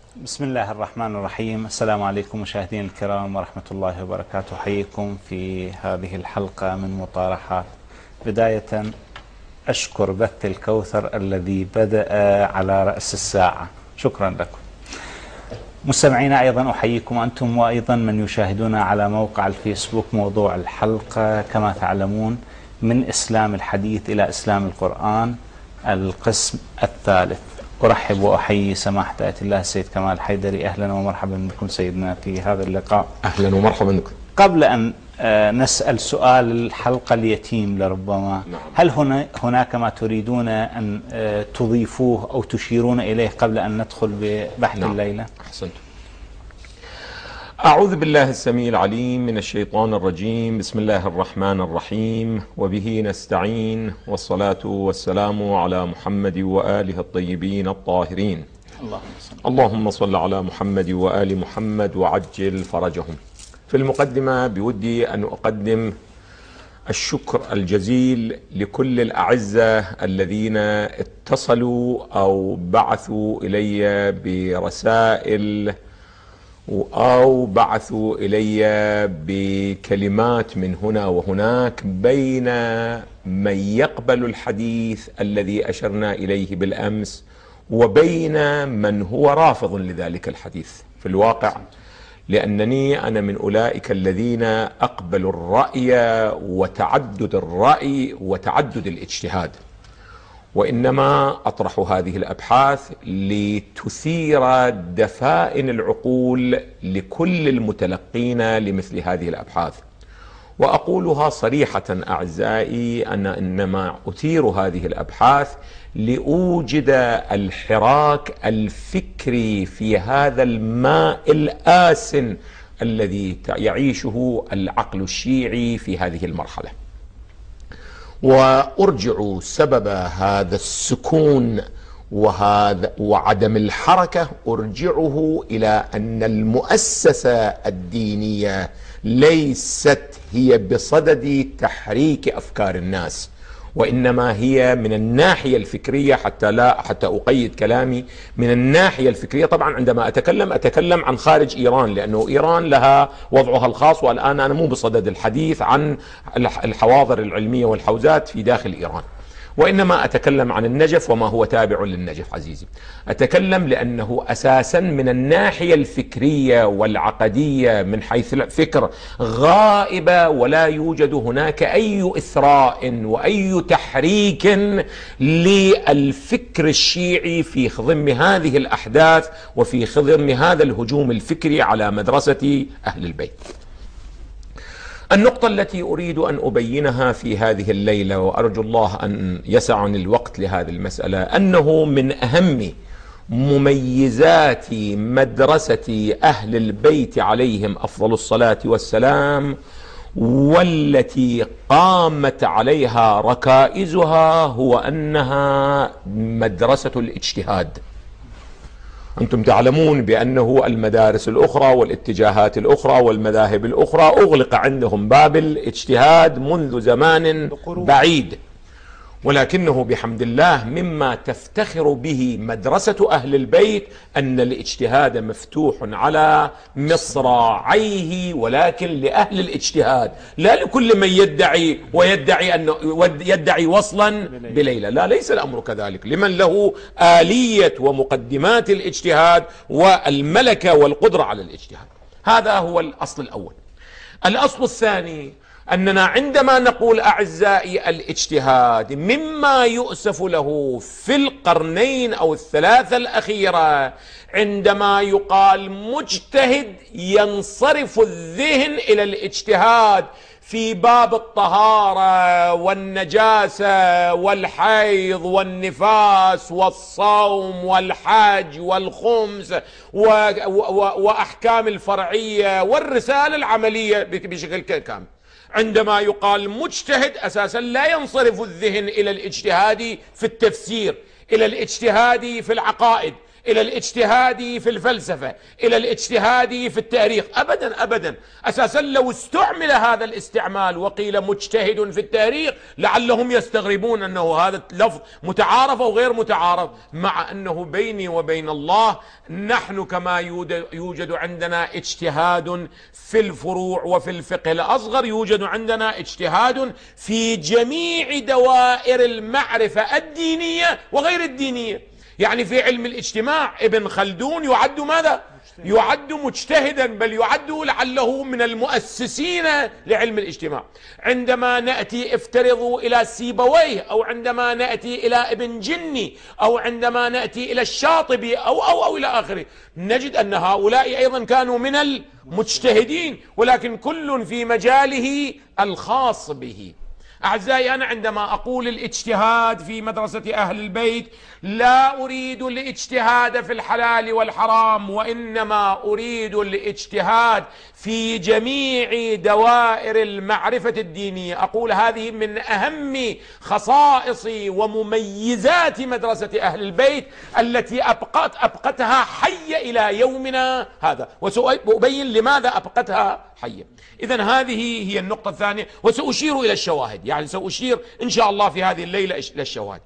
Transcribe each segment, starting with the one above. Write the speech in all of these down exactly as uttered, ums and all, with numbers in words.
بسم الله الرحمن الرحيم. السلام عليكم مشاهدين الكرام ورحمة الله وبركاته. حييكم في هذه الحلقة من مطارحات. بداية أشكر بث الكوثر الذي بدأ على رأس الساعة، شكرا لكم. مستمعينا أيضا أحييكم أنتم وأيضا من يشاهدونا على موقع الفيسبوك. موضوع الحلقة كما تعلمون من إسلام الحديث إلى إسلام القرآن، القسم الثالث. أرحب وأحيي سماحة آية الله السيد كمال الحيدري. أهلا ومرحبا بكم سيدنا في هذا اللقاء. أهلا ومرحبا بكم. قبل أن نسأل سؤال الحلقة اليتيم لربما، نعم. هل هنا هناك ما تريدون أن تضيفوه أو تشيرون إليه قبل أن ندخل ببحث نعم. الليلة؟ أحسنت. أعوذ بالله السميع العليم من الشيطان الرجيم. بسم الله الرحمن الرحيم، وبه نستعين، والصلاة والسلام على محمد وآله الطيبين الطاهرين. اللهم صل. اللهم صل على محمد وآل محمد وعجل فرجهم. في المقدمة بودي أن أقدم الشكر الجزيل لكل الأعزة الذين اتصلوا أو بعثوا إلي برسائل أو بعثوا إلي بكلمات من هنا وهناك، بين من يقبل الحديث الذي أشرنا إليه بالأمس وبين من هو رافض لذلك الحديث. في الواقع لأنني أنا من أولئك الذين أقبل الرأي وتعدد الرأي وتعدد الاجتهاد، وإنما أطرح هذه الأبحاث لتثير دفائن العقول لكل المتلقين لمثل هذه الأبحاث. وأقولها صريحة أعزائي، أنا إنما أثير هذه الأبحاث لأوجد الحراك الفكري في هذا الماء الآسن الذي يعيشه العقل الشيعي في هذه المرحلة. وأرجع سبب هذا السكون وهذا وعدم الحركة أرجعه إلى أن المؤسسة الدينية ليست هي بصدد تحريك أفكار الناس، وإنما هي من الناحية الفكرية، حتى لا حتى أقيد كلامي من الناحية الفكرية. طبعا عندما أتكلم أتكلم عن خارج إيران، لأنه إيران لها وضعها الخاص، والآن أنا مو بصدد الحديث عن الحواضر العلمية والحوزات في داخل إيران، وإنما أتكلم عن النجف وما هو تابع للنجف. عزيزي، أتكلم لأنه أساسا من الناحية الفكرية والعقدية من حيث الفكر غائبة، ولا يوجد هناك أي إثراء وأي تحريك للفكر الشيعي في خضم هذه الأحداث وفي خضم هذا الهجوم الفكري على مدرسة أهل البيت. النقطة التي أريد أن أبينها في هذه الليلة، وأرجو الله أن يسعني الوقت لهذه المسألة، أنه من أهم مميزات مدرسة أهل البيت عليهم أفضل الصلاة والسلام، والتي قامت عليها ركائزها، هو أنها مدرسة الاجتهاد. أنتم تعلمون بأنه المدارس الأخرى والاتجاهات الأخرى والمذاهب الأخرى أغلق عندهم باب الاجتهاد منذ زمان بعيد، ولكنه بحمد الله مما تفتخر به مدرسة أهل البيت أن الاجتهاد مفتوح على مصراعيه، ولكن لأهل الاجتهاد، لا لكل من يدعي ويدعي أنه يدعي وصلا بليلى. لا، ليس الأمر كذلك. لمن له آلية ومقدمات الاجتهاد والملكة والقدرة على الاجتهاد. هذا هو الأصل الأول. الأصل الثاني أننا عندما نقول أعزائي الاجتهاد، مما يؤسف له في القرنين أو الثلاثة الأخيرة، عندما يقال مجتهد ينصرف الذهن إلى الاجتهاد في باب الطهارة والنجاسة والحيض والنفاس والصوم والحج والخمس وأحكام الفرعية والرسالة العملية بشكل كامل. عندما يقال مجتهد أساسا لا ينصرف الذهن إلى الاجتهاد في التفسير، إلى الاجتهاد في العقائد، إلى الاجتهاد في الفلسفة، إلى الاجتهاد في التاريخ، أبدا أبدا. أساسا لو استعمل هذا الاستعمال وقيل مجتهد في التاريخ لعلهم يستغربون أنه هذا لفظ متعارف أو غير متعارف، مع أنه بيني وبين الله نحن كما يوجد عندنا اجتهاد في الفروع وفي الفقه الأصغر، يوجد عندنا اجتهاد في جميع دوائر المعرفة الدينية وغير الدينية. يعني في علم الاجتماع ابن خلدون يعد ماذا؟ يعد مجتهدا، بل يعد لعله من المؤسسين لعلم الاجتماع. عندما نأتي افترضوا إلى سيبويه، أو عندما نأتي إلى ابن جني، أو عندما نأتي إلى الشاطبي أو أو أو إلى آخره، نجد أن هؤلاء أيضا كانوا من المجتهدين، ولكن كل في مجاله الخاص به. أعزائي، أنا عندما أقول الاجتهاد في مدرسة أهل البيت لا أريد الاجتهاد في الحلال والحرام، وإنما أريد الاجتهاد في جميع دوائر المعرفة الدينية. أقول هذه من أهم خصائص ومميزات مدرسة أهل البيت التي أبقت أبقتها حية إلى يومنا هذا، وسأبين لماذا أبقتها حية. إذن هذه هي النقطة الثانية، وسأشير إلى الشواهد، يعني سأشير إن شاء الله في هذه الليلة إلى الشواهد.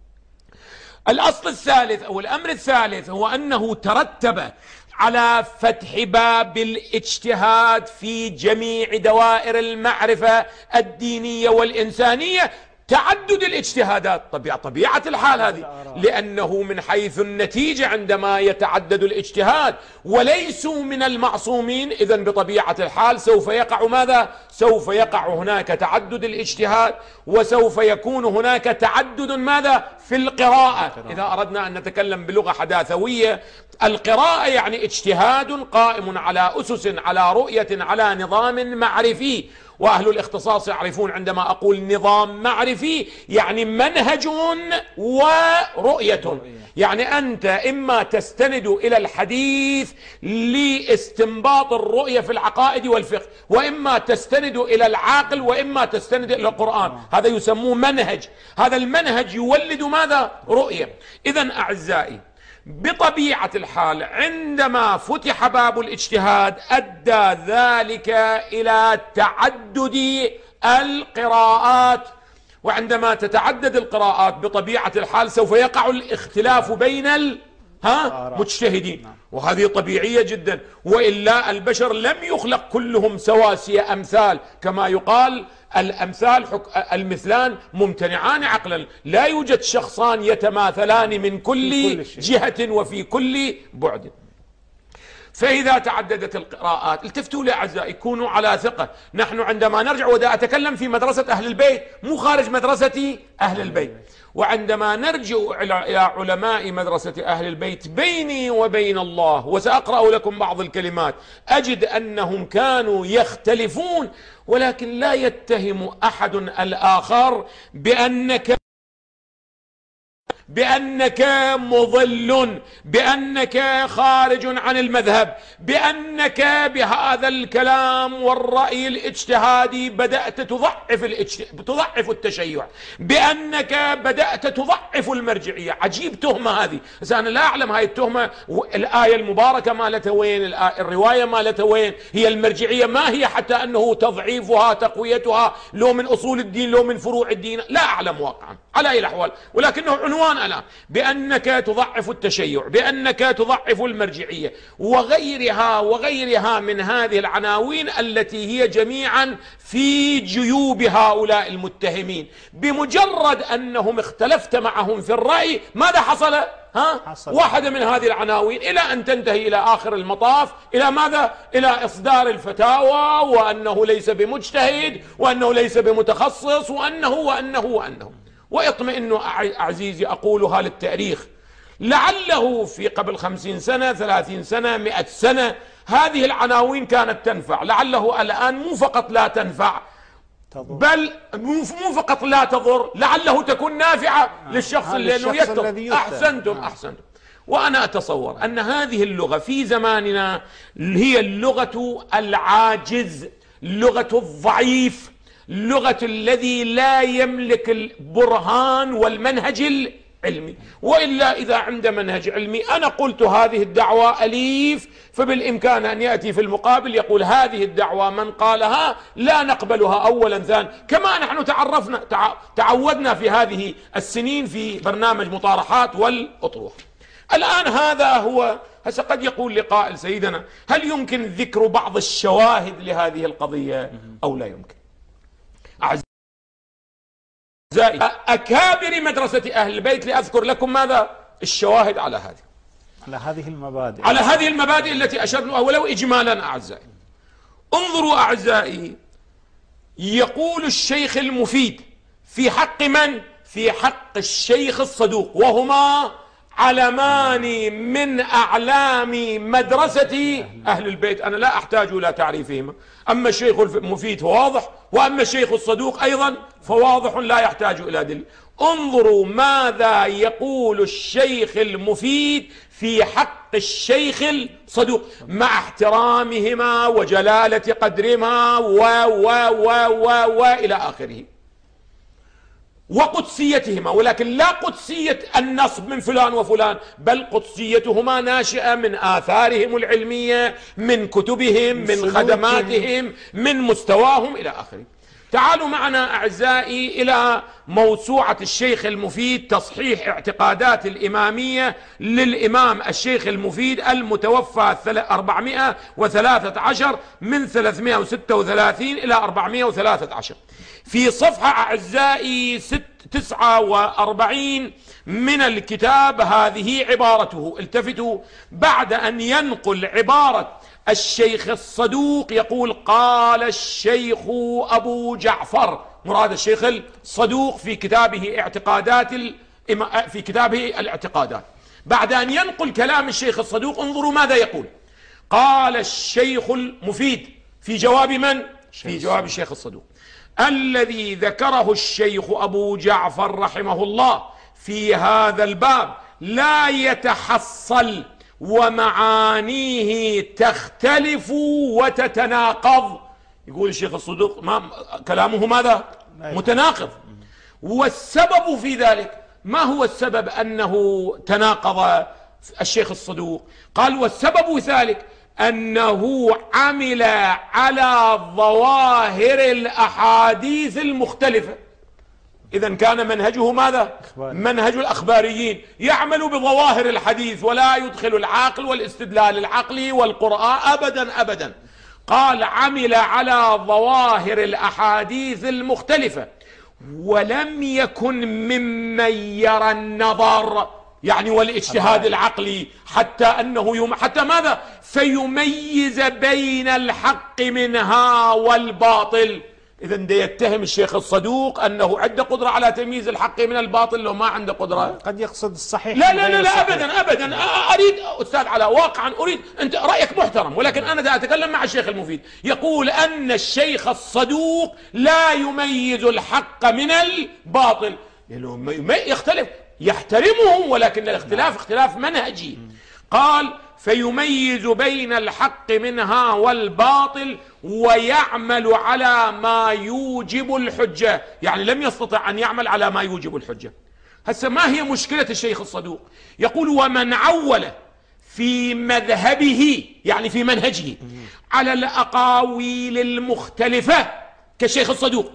الأصل الثالث أو الأمر الثالث هو أنه ترتب على فتح باب الاجتهاد في جميع دوائر المعرفة الدينية والإنسانية تعدد الاجتهادات. طبيعة طبيعة الحال هذه، لأنه من حيث النتيجة عندما يتعدد الاجتهاد وليسوا من المعصومين، إذن بطبيعة الحال سوف يقع ماذا؟ سوف يقع هناك تعدد الاجتهاد، وسوف يكون هناك تعدد ماذا؟ في القراءة. إذا أردنا أن نتكلم بلغة حداثوية، القراءة يعني اجتهاد قائم على أسس، على رؤية، على نظام معرفي. وأهل الاختصاص يعرفون عندما أقول نظام معرفي يعني منهج ورؤية، يعني أنت إما تستند إلى الحديث لاستنباط الرؤية في العقائد والفقه، وإما تستند إلى العاقل، وإما تستند إلى القرآن. هذا يسموه منهج. هذا المنهج يولد ماذا؟ رؤية. إذن أعزائي، بطبيعة الحال عندما فتح باب الاجتهاد أدى ذلك إلى تعدد القراءات، وعندما تتعدد القراءات بطبيعة الحال سوف يقع الاختلاف بين ال ها مجتهدين، وهذه طبيعية جدا، وإلا البشر لم يخلق كلهم سواسية أمثال، كما يقال الأمثال المثلان ممتنعان عقلا، لا يوجد شخصان يتماثلان من كل جهة وفي كل بعد. فإذا تعددت القراءات، التفتوا لي أعزائي، كونوا على ثقة. نحن عندما نرجع، ودا أتكلم في مدرسة أهل البيت مو خارج مدرسة أهل البيت، وعندما نرجع إلى علماء مدرسة أهل البيت بيني وبين الله، وسأقرأ لكم بعض الكلمات، أجد أنهم كانوا يختلفون، ولكن لا يتهم أحد الآخر بأنك بأنك مضل، بأنك خارج عن المذهب، بأنك بهذا الكلام والرأي الاجتهادي بدأت تضعف تضعف التشيع، بأنك بدأت تضعف المرجعية. عجيب تهمة هذه، بس أنا لا أعلم هاي التهمة الآية المباركة مالتها وين، الرواية مالتها وين، هي المرجعية ما هي حتى أنه تضعيفها تقويتها لو من أصول الدين لو من فروع الدين، لا أعلم واقعا على أي الأحوال، ولكنه عنوان الآن بأنك تضعف التشيع، بأنك تضعف المرجعية، وغيرها وغيرها من هذه العناوين التي هي جميعا في جيوب هؤلاء المتهمين. بمجرد أنهم اختلفت معهم في الرأي ماذا حصل؟ ها؟ حصل. واحدة من هذه العناوين، إلى أن تنتهي إلى آخر المطاف إلى ماذا؟ إلى إصدار الفتاوى، وأنه ليس بمجتهد، وأنه ليس بمتخصص، وأنه وأنه وأنه. واطمئنوا عزيزي، أقولها للتاريخ، لعله في قبل خمسين سنة ثلاثين سنة مئة سنة هذه العناوين كانت تنفع، لعله الآن مو فقط لا تنفع بل مو فقط لا تضر، لعله تكون نافعة للشخص اللي يكتب. أحسنتم أحسنتم. وأنا أتصور أن هذه اللغة في زماننا هي اللغة العاجز، لغة الضعيف، لغة الذي لا يملك البرهان والمنهج علمي. وإلا إذا عند منهج علمي أنا قلت هذه الدعوة أليف، فبالإمكان أن يأتي في المقابل يقول هذه الدعوة من قالها لا نقبلها أولا ثانيا، كما نحن تعرفنا تعودنا في هذه السنين في برنامج مطارحات والأطروحة. الآن هذا هو. هسه قد يقول لقائل سيدنا هل يمكن ذكر بعض الشواهد لهذه القضية أو لا يمكن؟ أعزائي أكابر مدرسة أهل البيت لأذكر لكم ماذا؟ الشواهد على هذه على هذه المبادئ على هذه المبادئ التي أشرنا ولو إجمالا. أعزائي انظروا أعزائي، يقول الشيخ المفيد في حق من؟ في حق الشيخ الصدوق، وهما علمان من أعلام مدرسة أهل البيت، أنا لا أحتاج إلى تعريفهما. أما الشيخ المفيد فواضح، وأما الشيخ الصدوق أيضا فواضح لا يحتاج إلى دليل. انظروا ماذا يقول الشيخ المفيد في حق الشيخ الصدوق مع احترامهما وجلالة قدرهما و و و و و إلى آخره وقدسيتهما، ولكن لا قدسية النصب من فلان وفلان، بل قدسيتهما ناشئة من آثارهم العلمية، من كتبهم، من خدماتهم، من مستواهم إلى آخره. تعالوا معنا أعزائي إلى موسوعة الشيخ المفيد تصحيح اعتقادات الإمامية للإمام الشيخ المفيد المتوفى أربعمائة وثلاثة عشر من ثلاثمائة وستة وثلاثين إلى أربعمائة وثلاثة عشر. في صفحة أعزائي تسعة وأربعين من الكتاب هذه عبارته، التفتوا، بعد أن ينقل عبارة الشيخ الصدوق يقول قال الشيخ أبو جعفر، مراد الشيخ الصدوق في كتابه اعتقادات في كتابه الاعتقادات. بعد أن ينقل كلام الشيخ الصدوق انظروا ماذا يقول. قال الشيخ المفيد في جواب من؟ في جواب الشيخ الصدوق: الذي ذكره الشيخ أبو جعفر رحمه الله في هذا الباب لا يتحصل ومعانيه تختلف وتتناقض. يقول الشيخ الصدوق ما كلامه ماذا؟ متناقض. والسبب في ذلك ما هو السبب أنه تناقض الشيخ الصدوق؟ قال والسبب ذلك أنه عمل على ظواهر الأحاديث المختلفة. إذن كان منهجه ماذا؟ منهج الأخباريين، يعمل بظواهر الحديث ولا يدخل العقل والاستدلال العقلي والقرآن أبدا أبدا. قال عمل على ظواهر الأحاديث المختلفة ولم يكن ممن يرى النظر، يعني والاجتهاد العقلي، حتى أنه يم... حتى ماذا؟ فيميز بين الحق منها والباطل. إذا ده يتهم الشيخ الصدوق أنه عنده قدرة على تمييز الحق من الباطل، لو ما عنده قدرة. قد يقصد الصحيح. لا لا لا, لا أبدا أبدا. أريد أستاذ علاء واقعا أريد، أنت رأيك محترم، ولكن أنا دا أتكلم مع الشيخ المفيد. يقول أن الشيخ الصدوق لا يميز الحق من الباطل، يختلف، يحترمهم ولكن الاختلاف اختلاف منهجي. قال فيميز بين الحق منها والباطل ويعمل على ما يوجب الحجة، يعني لم يستطع أن يعمل على ما يوجب الحجة. هسه ما هي مشكلة الشيخ الصدوق؟ يقول ومن عول في مذهبه، يعني في منهجه، على الأقاويل المختلفة كالشيخ الصدوق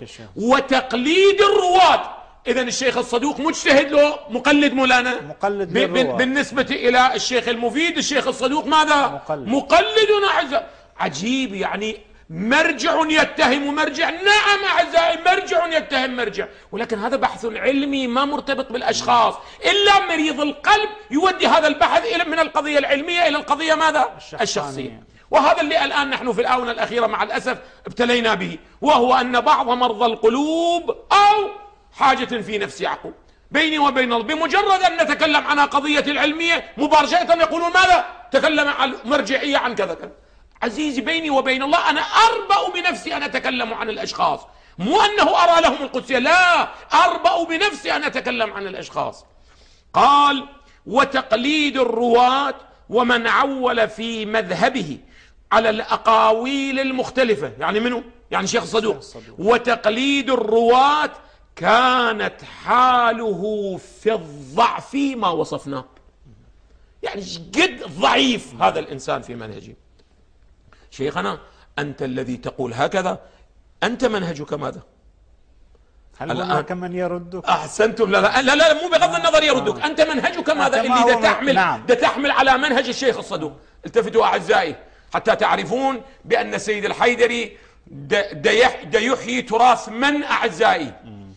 وتقليد الرواة. إذن الشيخ الصدوق مجتهد له مقلد مولانا، مقلد بالنسبة إلى الشيخ المفيد الشيخ الصدوق ماذا؟ مقلد, مقلد أعزائي. عجيب، يعني مرجع يتهم مرجع. نعم أعزائي، مرجع يتهم مرجع، ولكن هذا بحث علمي ما مرتبط بالأشخاص. إلا مريض القلب يودي هذا البحث إلى من القضية العلمية إلى القضية ماذا؟ الشخصية. وهذا اللي الآن نحن في الآونة الأخيرة مع الأسف ابتلينا به، وهو أن بعض مرضى القلوب أو حاجة في نفس يعقوب بيني وبين الله، بمجرد أن نتكلم عن قضية العلمية مباشرة يقولون ماذا؟ تكلم عن مرجعية عن كذا كذا. عزيزي بيني وبين الله أنا أربأ بنفسي أن أتكلم عن الأشخاص، مو أنه أرى لهم القدسية، لا، أربأ بنفسي أن أتكلم عن الأشخاص. قال وتقليد الرواة ومن عول في مذهبه على الأقاويل المختلفة، يعني منه؟ يعني شيخ الصدوق. وتقليد الرواة كانت حاله في الضعف ما وصفناه. يعني قد ضعيف هذا الإنسان في منهجه. شيخنا أنت الذي تقول هكذا، أنت منهجك ماذا؟ هل هناك من يردك؟ أحسنتم. لا لا لا, لا مو بغض النظر يردك. أنت منهجك ماذا اللي دا تحمل, نعم. دا تحمل على منهج الشيخ الصدوق. التفتوا أعزائي حتى تعرفون بأن السيد الحيدري دا, دا, دا يحيي تراث من أعزائي.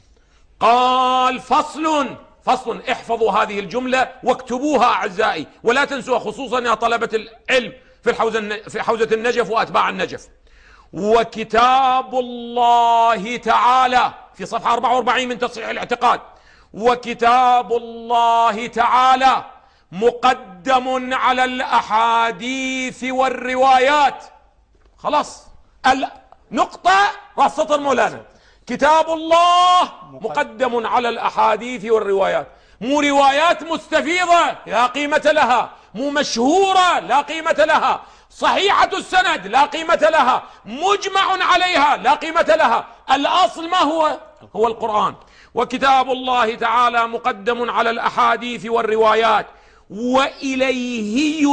قال فصل فصل احفظوا هذه الجملة واكتبوها أعزائي ولا تنسوها، خصوصا يا طلبة العلم في الحوزة في حوزة النجف وأتباع النجف. وكتاب الله تعالى في صفحة أربعة وأربعين من تصحيح الاعتقاد: وكتاب الله تعالى مقدم على الأحاديث والروايات. خلاص النقطة راس سطر مولانا. كتاب الله مقدم على الأحاديث والروايات، مو روايات مستفيضة لا قيمة لها، مو مشهورة لا قيمة لها، صحيحة السند لا قيمة لها، مجمع عليها لا قيمة لها. الأصل ما هو؟ هو القرآن. وكتاب الله تعالى مقدم على الأحاديث والروايات وإليه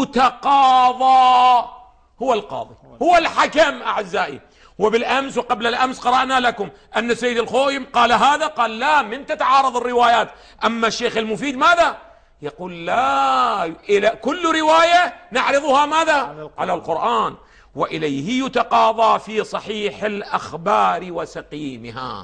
يتقاضى. هو القاضي، هو الحكم أعزائي. وبالأمس وقبل الأمس قرأنا لكم أن السيد الخوئم قال هذا، قال لا من تتعارض الروايات. أما الشيخ المفيد ماذا يقول؟ لا، إلى كل رواية نعرضها ماذا؟ على القرآن. وإليه يتقاضى في صحيح الأخبار وسقيمها،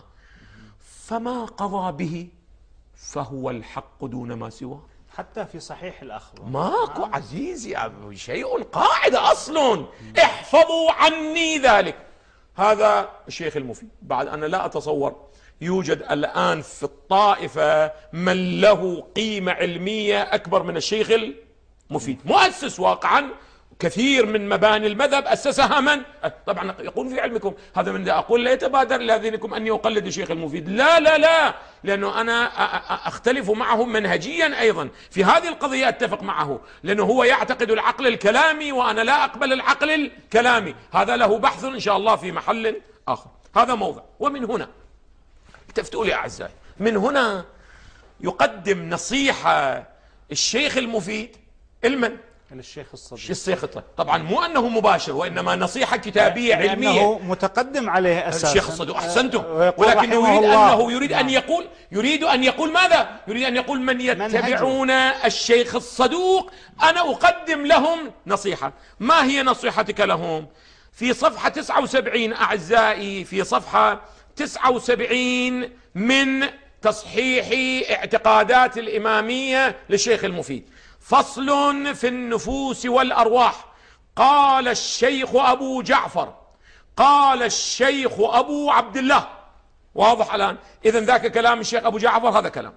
فما قضى به فهو الحق دون ما سواه. حتى في صحيح الأخبار ماكو عزيزي شيء قاعدة أصل، احفظوا عني ذلك. هذا الشيخ المفيد. بعد أنا لا أتصور يوجد الآن في الطائفة من له قيمة علمية أكبر من الشيخ المفيد، مؤسس واقعا كثير من مباني المذهب أسسها من؟ طبعا يقول في علمكم هذا من ذا أقول لا يتبادر إلى ذهنكم أني أقلد الشيخ المفيد، لا لا لا، لأنه أنا أختلف معه منهجيا أيضا في هذه القضية، أتفق معه لأنه هو يعتقد العقل الكلامي وأنا لا أقبل العقل الكلامي. هذا له بحث إن شاء الله في محل آخر، هذا موضع. ومن هنا التفتوا لي أعزائي، من هنا يقدم نصيحة الشيخ المفيد المن؟ الشيخ الصدوق. الشيخ الصدوق طبعا مو أنه مباشر، وإنما نصيحة كتابية علمية لأنه متقدم عليه أساسا الشيخ الصدوق. أحسنتم. ولكن يريد أنه يريد أن يقول يريد أن يقول ماذا؟ يريد أن يقول من يتبعون الشيخ الصدوق أنا أقدم لهم نصيحة. ما هي نصيحتك لهم؟ في صفحة تسعة وسبعين أعزائي، في صفحة تسعة وسبعين من تصحيح اعتقادات الإمامية للشيخ المفيد، فصل في النفوس والأرواح. قال الشيخ أبو جعفر، قال الشيخ أبو عبد الله. واضح الآن؟ إذن ذاك كلام الشيخ أبو جعفر، هذا كلام.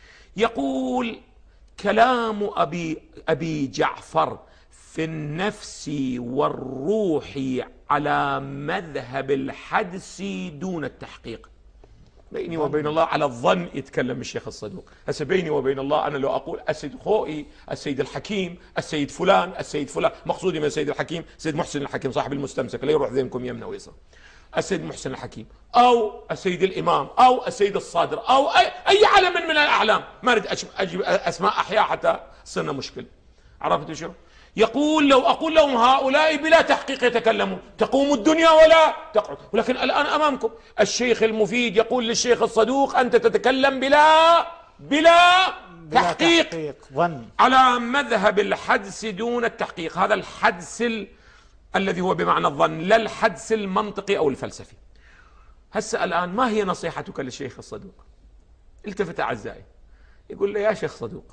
يقول كلام أبي, أبي جعفر في النفس والروح على مذهب الحدس دون التحقيق. بيني وبين الله على الظن يتكلم الشيخ الصدوق. هسه بيني وبين الله أنا لو أقول السيد خوئي، السيد الحكيم، السيد فلان، السيد فلان، مقصودي من السيد الحكيم السيد محسن الحكيم صاحب المستمسك، لا يروح ذهنكم يمنى ويسار، السيد محسن الحكيم أو السيد الإمام أو السيد الصادر أو أي, أي علم من الأعلام، ما أريد أجيب أسماء أحياء حتى صرنا مشكلة. عرفتوا شو؟ يقول لو أقول لهم هؤلاء بلا تحقيق يتكلمون تقوم الدنيا ولا تقعد. ولكن الآن أمامكم الشيخ المفيد يقول للشيخ الصدوق أنت تتكلم بلا بلا, بلا تحقيق, تحقيق على مذهب الحدس دون التحقيق. هذا الحدس ال... الذي هو بمعنى الظن، لا الحدس المنطقي أو الفلسفي. هسه الآن ما هي نصيحتك للشيخ الصدوق؟ التفت أعزائي، يقول له يا شيخ صدوق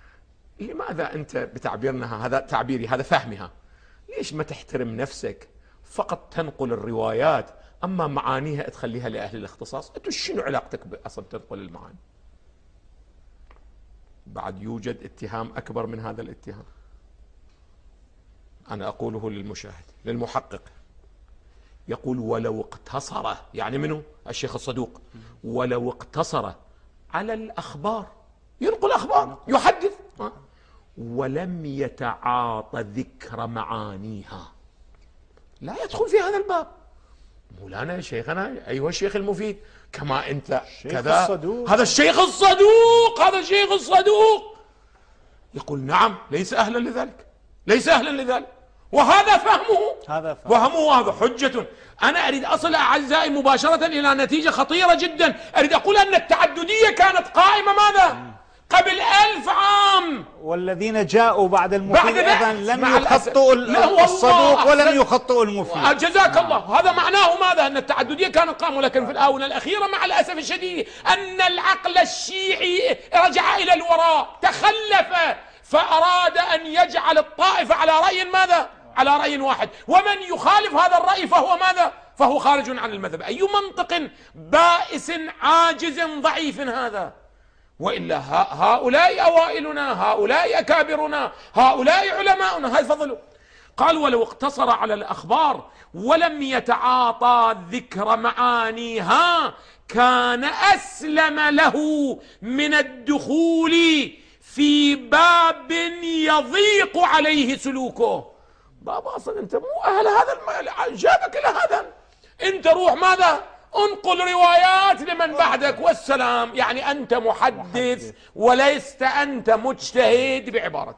لماذا أنت بتعبيرنا هذا تعبيري هذا فهمها، ليش ما تحترم نفسك فقط تنقل الروايات أما معانيها تخليها لأهل الاختصاص؟ أنت شنو علاقتك بأصل تنقل المعاني؟ بعد يوجد اتهام أكبر من هذا الاتهام، أنا أقوله للمشاهد للمحقق. يقول ولو اقتصر، يعني منه الشيخ الصدوق، ولو اقتصر على الأخبار، ينقل أخبار يحدث ولم يتعاطى ذكر معانيها، لا يدخل في هذا الباب. مولانا شيخنا أيها الشيخ المفيد كما أنت كذا هذا الشيخ الصدوق، هذا الشيخ الصدوق. يقول نعم ليس أهلا لذلك، ليس أهلا لذلك، وهذا فهمه، هذا فهمه وهذا حجة. أنا أريد أصل أعزائي مباشرة إلى نتيجة خطيرة جدا. أريد أقول أن التعددية كانت قائمة ماذا؟ قبل ألف عام. والذين جاءوا بعد المفيد أيضا لم يخطئوا لا الصدوق ولم يخطئوا المفيد. جزاك الله. هذا معناه ماذا؟ أن التعددية كانت قائمة، ولكن في الآونة الأخيرة مع الأسف الشديد أن العقل الشيعي رجع إلى الوراء، تخلف، فأراد أن يجعل الطائفة على رأي ماذا؟ على رأي واحد، ومن يخالف هذا الرأي فهو ماذا؟ فهو خارج عن المذهب. أي منطق بائس عاجز ضعيف هذا؟ وإلا هؤلاء أوائلنا، هؤلاء أكابرنا، هؤلاء علماؤنا، هاي فضلوا. قال ولو اقتصر على الأخبار ولم يتعاطى ذكر معانيها كان أسلم له من الدخول في باب يضيق عليه سلوكه. بابا أصلا أنت مو أهل هذا الم... جابك إلى هذا، أنت روح ماذا؟ انقل روايات لمن بعدك والسلام. يعني أنت محدث وليست أنت مجتهد بعبارة.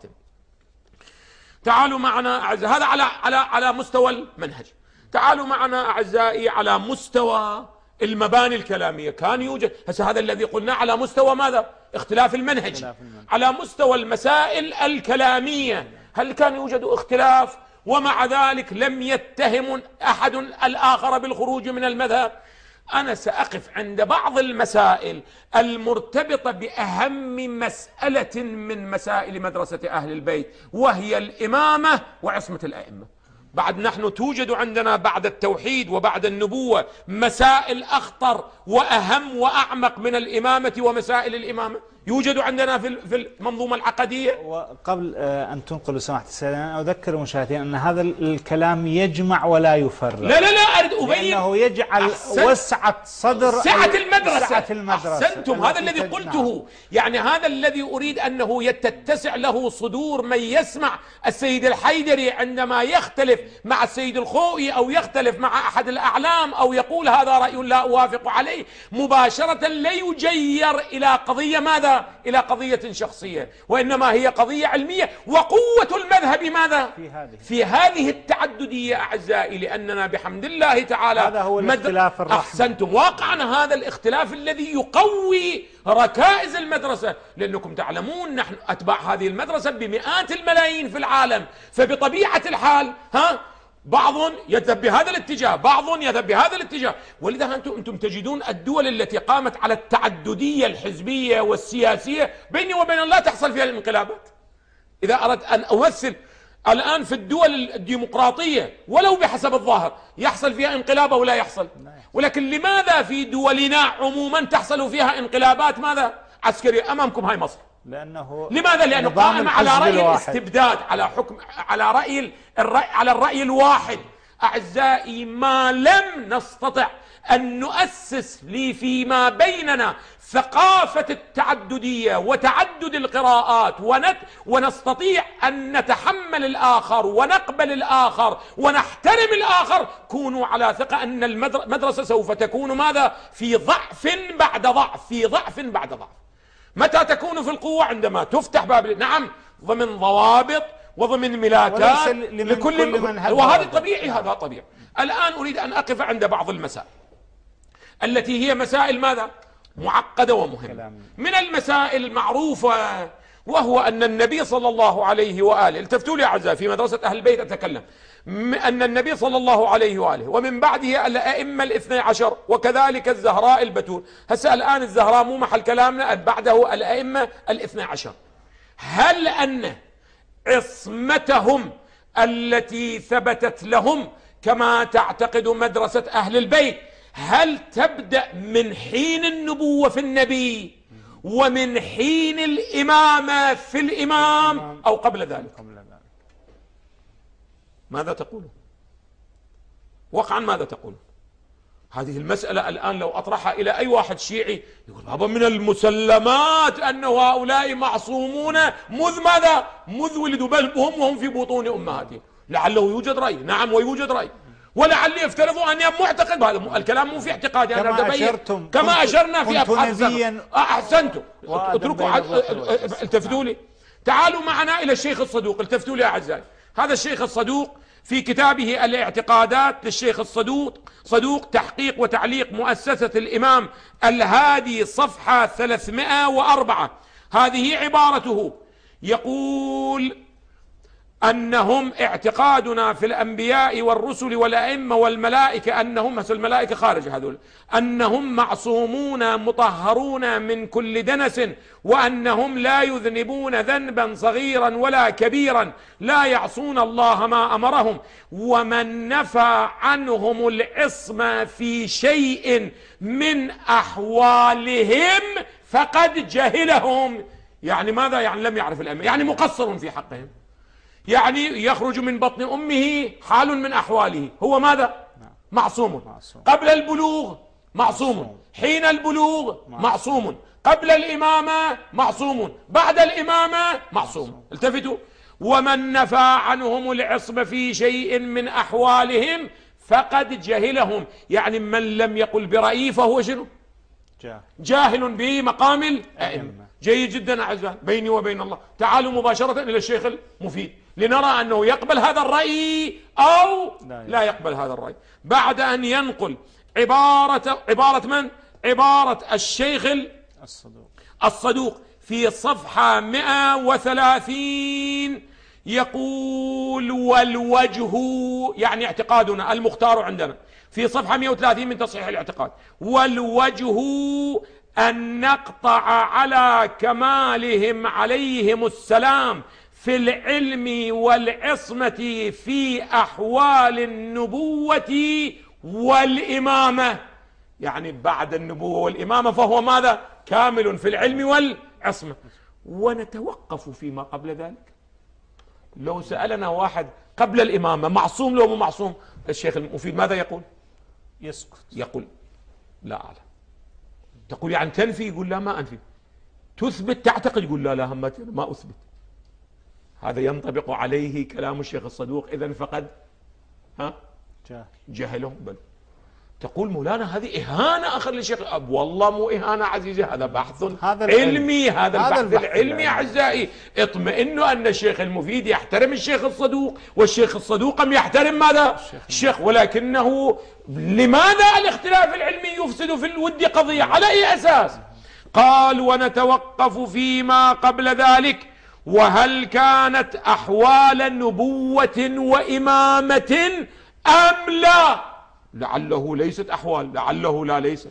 تعالوا معنا أعزائي، هذا على على على مستوى المنهج. تعالوا معنا أعزائي على مستوى المباني الكلامية. كان يوجد هسه هذا الذي قلنا على مستوى ماذا؟ اختلاف المنهج. اختلاف المنهج. على مستوى المسائل الكلامية هل كان يوجد اختلاف ومع ذلك لم يتهم أحد الآخر بالخروج من المذهب؟ أنا سأقف عند بعض المسائل المرتبطة بأهم مسألة من مسائل مدرسة أهل البيت، وهي الإمامة وعصمة الأئمة. بعد نحن توجد عندنا بعد التوحيد وبعد النبوة مسائل أخطر وأهم وأعمق من الإمامة ومسائل الإمامة يوجد عندنا في في المنظومة العقدية. وقبل أن تنقل سماحة السيد أنا أذكر المشاهدين أن هذا الكلام يجمع ولا يفرق. لا لا لا أريد أبين لأنه يجعل وسعة صدر سعة المدرسة. سعة المدرسة. أحسنتم، هذا الذي قلته. يعني هذا الذي أريد أنه يتتسع له صدور من يسمع السيد الحيدري عندما يختلف مع السيد الخوئي أو يختلف مع أحد الأعلام أو يقول هذا رأي لا أوافق عليه، مباشرة لا يجير إلى قضية ماذا؟ إلى قضية شخصية، وإنما هي قضية علمية. وقوة المذهب ماذا؟ في هذه, في هذه التعددية أعزائي، لأننا بحمد الله تعالى هذا هو الاختلاف الرحمة. أحسنتم، واقعنا هذا الاختلاف الذي يقوي ركائز المدرسة، لأنكم تعلمون نحن أتباع هذه المدرسة بمئات الملايين في العالم، فبطبيعة الحال ها بعض يذهب بهذا الاتجاه، بعض يذهب بهذا الاتجاه. ولذا أنتم أنتم تجدون الدول التي قامت على التعددية الحزبية والسياسية بيني وبين الله تحصل فيها الانقلابات. إذا أردت أن أمثل الآن في الدول الديمقراطية ولو بحسب الظاهر يحصل فيها انقلاب أو لا يحصل، ولكن لماذا في دولنا عموما تحصل فيها انقلابات ماذا؟ عسكرية. أمامكم هاي مصر. لأنه لماذا؟ لأنه قائم على رأي الاستبداد، على حكم، على رأي الرأي، على الرأي الواحد. أعزائي ما لم نستطع أن نؤسس لي فيما بيننا ثقافة التعددية وتعدد القراءات ونت ونستطيع أن نتحمل الآخر ونقبل الآخر ونحترم الآخر، كونوا على ثقة أن المدرسة سوف تكون ماذا؟ في ضعف بعد ضعف، في ضعف بعد ضعف. متى تكون في القوة؟ عندما تفتح باب، نعم، ضمن ضوابط وضمن ملاكات لكل من، وهذا طبيعي، هذا طبيعي. الآن أريد أن أقف عند بعض المسائل التي هي مسائل ماذا؟ معقدة ومهمة. من المسائل المعروفة وهو أن النبي صلى الله عليه وآله، التفتوا لي أعزائي في مدرسة أهل البيت أتكلم، أن النبي صلى الله عليه وآله ومن بعده الأئمة الاثني عشر وكذلك الزهراء البتول. هسه الآن الزهراء مو محل كلامنا، بعده الأئمة الاثني عشر. هل أن عصمتهم التي ثبتت لهم كما تعتقد مدرسة أهل البيت هل تبدأ من حين النبوة في النبي ومن حين الإمامة في الإمام أو قبل ذلك؟ ماذا تقولون؟ وقعا ماذا تقولون؟ هذه المسألة الآن لو أطرحها إلى أي واحد شيعي يقول هذا من المسلمات أن هؤلاء معصومون مذ ماذا؟ مذ ولدوا، بل هم وهم في بطون أمهاتهم. لعله يوجد رأي، نعم ويوجد رأي، ولعلي يفترضوا أني معتقد. هذا الكلام مو في اعتقادي أنا كما أتبين أشرتم كما أشرنا في أبحاث نبيا. أحسنتم. اتركوا التفتوا لي. تعالوا معنا إلى الشيخ الصدوق. التفتوا لي يا أعزائي. هذا الشيخ الصدوق في كتابه الاعتقادات للشيخ الصدوق صدوق تحقيق وتعليق مؤسسة الإمام الهادي صفحة ثلاثمائة وأربعة. هذه عبارته، يقول: أنهم اعتقادنا في الأنبياء والرسل والأئمة والملائكة أنهم الملائكة خارج هذول أنهم معصومون مطهرون من كل دنس، وأنهم لا يذنبون ذنبا صغيرا ولا كبيرا، لا يعصون الله ما أمرهم، ومن نفى عنهم العصمة في شيء من أحوالهم فقد جهلهم. يعني ماذا؟ يعني لم يعرف الأمر، يعني مقصر في حقهم، يعني يخرج من بطن أمه حال من أحواله، هو ماذا؟ معصوم. قبل البلوغ معصوم، حين البلوغ معصوم، قبل الإمامة معصوم، بعد الإمامة معصوم. التفتوا: ومن نفى عنهم العصمة في شيء من أحوالهم فقد جهلهم. يعني من لم يقل برأيه فهو شنو؟ جاهل بمقام الأئمة. جيد جدا أعزائي، بيني وبين الله. تعالوا مباشرة إلى الشيخ المفيد لنرى أنه يقبل هذا الرأي أو لا يقبل هذا الرأي، بعد أن ينقل عبارة عبارة من؟ عبارة الشيخ الصدوق الصدوق في صفحة مئة وثلاثين. يقول: والوجه، يعني اعتقادنا المختار عندنا في صفحة مئة وثلاثين من تصحيح الاعتقاد: والوجه أن نقطع على كمالهم عليهم السلام في العلم والعصمة في أحوال النبوة والإمامة. يعني بعد النبوة والإمامة فهو ماذا؟ كامل في العلم والعصمة. ونتوقف فيما قبل ذلك. لو سألنا واحد قبل الإمامة معصوم لو مو معصوم، الشيخ المفيد ماذا يقول؟ يسكت. يقول لا أعلم. تقول يعني تنفي؟ يقول لا ما أنفي. تثبت تعتقد؟ يقول لا لا هم ما أثبت. هذا ينطبق عليه كلام الشيخ الصدوق. إذن فقد ها جهلهم. بل تقول مولانا هذه إهانة آخر للشيخ. أب والله مو إهانة عزيزي، هذا بحث هذا علمي، هذا البحث, البحث العلمي أعزائي. اطمئنوا أن الشيخ المفيد يحترم الشيخ الصدوق، والشيخ الصدوق يحترم ماذا؟ الشيخ, الشيخ. ولكنه لماذا الاختلاف العلمي يفسد في الود قضية؟ على أي أساس؟ قال: ونتوقف فيما قبل ذلك. وهل كانت أحوال نبوة وإمامة أم لا؟ لعله ليست أحوال، لعله لا ليست.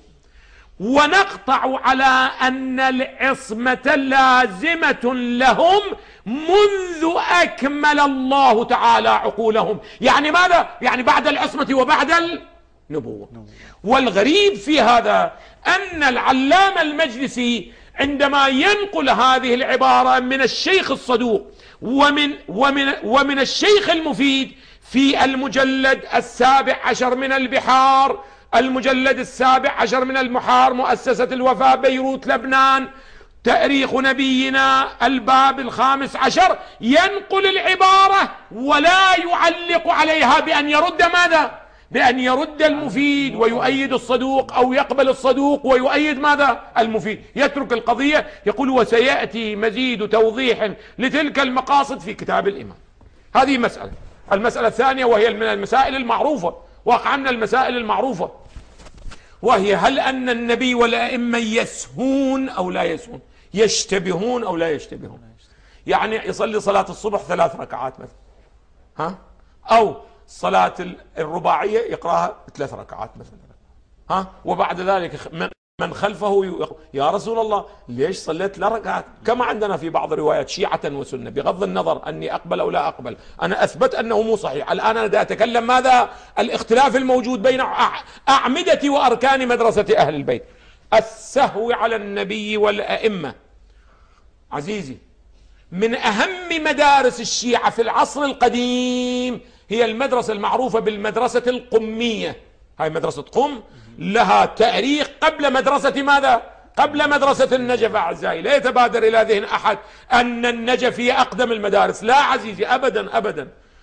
ونقطع على أن العصمة لازمة لهم منذ أكمل الله تعالى عقولهم. يعني ماذا؟ يعني بعد العصمة وبعد النبوة. والغريب في هذا أن العلامة المجلسي عندما ينقل هذه العبارة من الشيخ الصدوق ومن, ومن, ومن الشيخ المفيد في المجلد السابع عشر من البحار، المجلد السابع عشر من البحار، مؤسسة الوفاء بيروت لبنان، تاريخ نبينا الباب الخامس عشر، ينقل العبارة ولا يعلق عليها بأن يرد ماذا؟ بأن يرد المفيد ويؤيد الصدوق، أو يقبل الصدوق ويؤيد ماذا؟ المفيد. يترك القضية. يقول: وسيأتي مزيد توضيح لتلك المقاصد في كتاب الإمام. هذه مسألة. المسألة الثانية وهي من المسائل المعروفة، واقعا من المسائل المعروفة، وهي: هل أن النبي والأئمة يسهون أو لا يسهون؟ يشتبهون أو لا يشتبهون؟ يعني يصلي صلاة الصبح ثلاث ركعات مثلا، ها؟ أو صلاة الرباعية يقرأها ثلاث ركعات مثلا، ها؟ وبعد ذلك من خلفه يقول: يا رسول الله ليش صليت ثلاث ركعات؟ كما عندنا في بعض الروايات شيعة وسنة، بغض النظر أني أقبل أو لا أقبل، أنا أثبت أنه مو صحيح. الآن أنا أتكلم ماذا؟ الاختلاف الموجود بين أعمدة وأركان مدرسة أهل البيت. السهو على النبي والأئمة عزيزي من أهم مدارس الشيعة في العصر القديم هي المدرسة المعروفة بالمدرسة القمية. هاي مدرسة قم لها تاريخ قبل مدرسة ماذا؟ قبل مدرسة النجف أعزائي. لا يتبادر إلى ذهن أحد أن النجف هي أقدم المدارس، لا عزيزي، أبدا أبدا.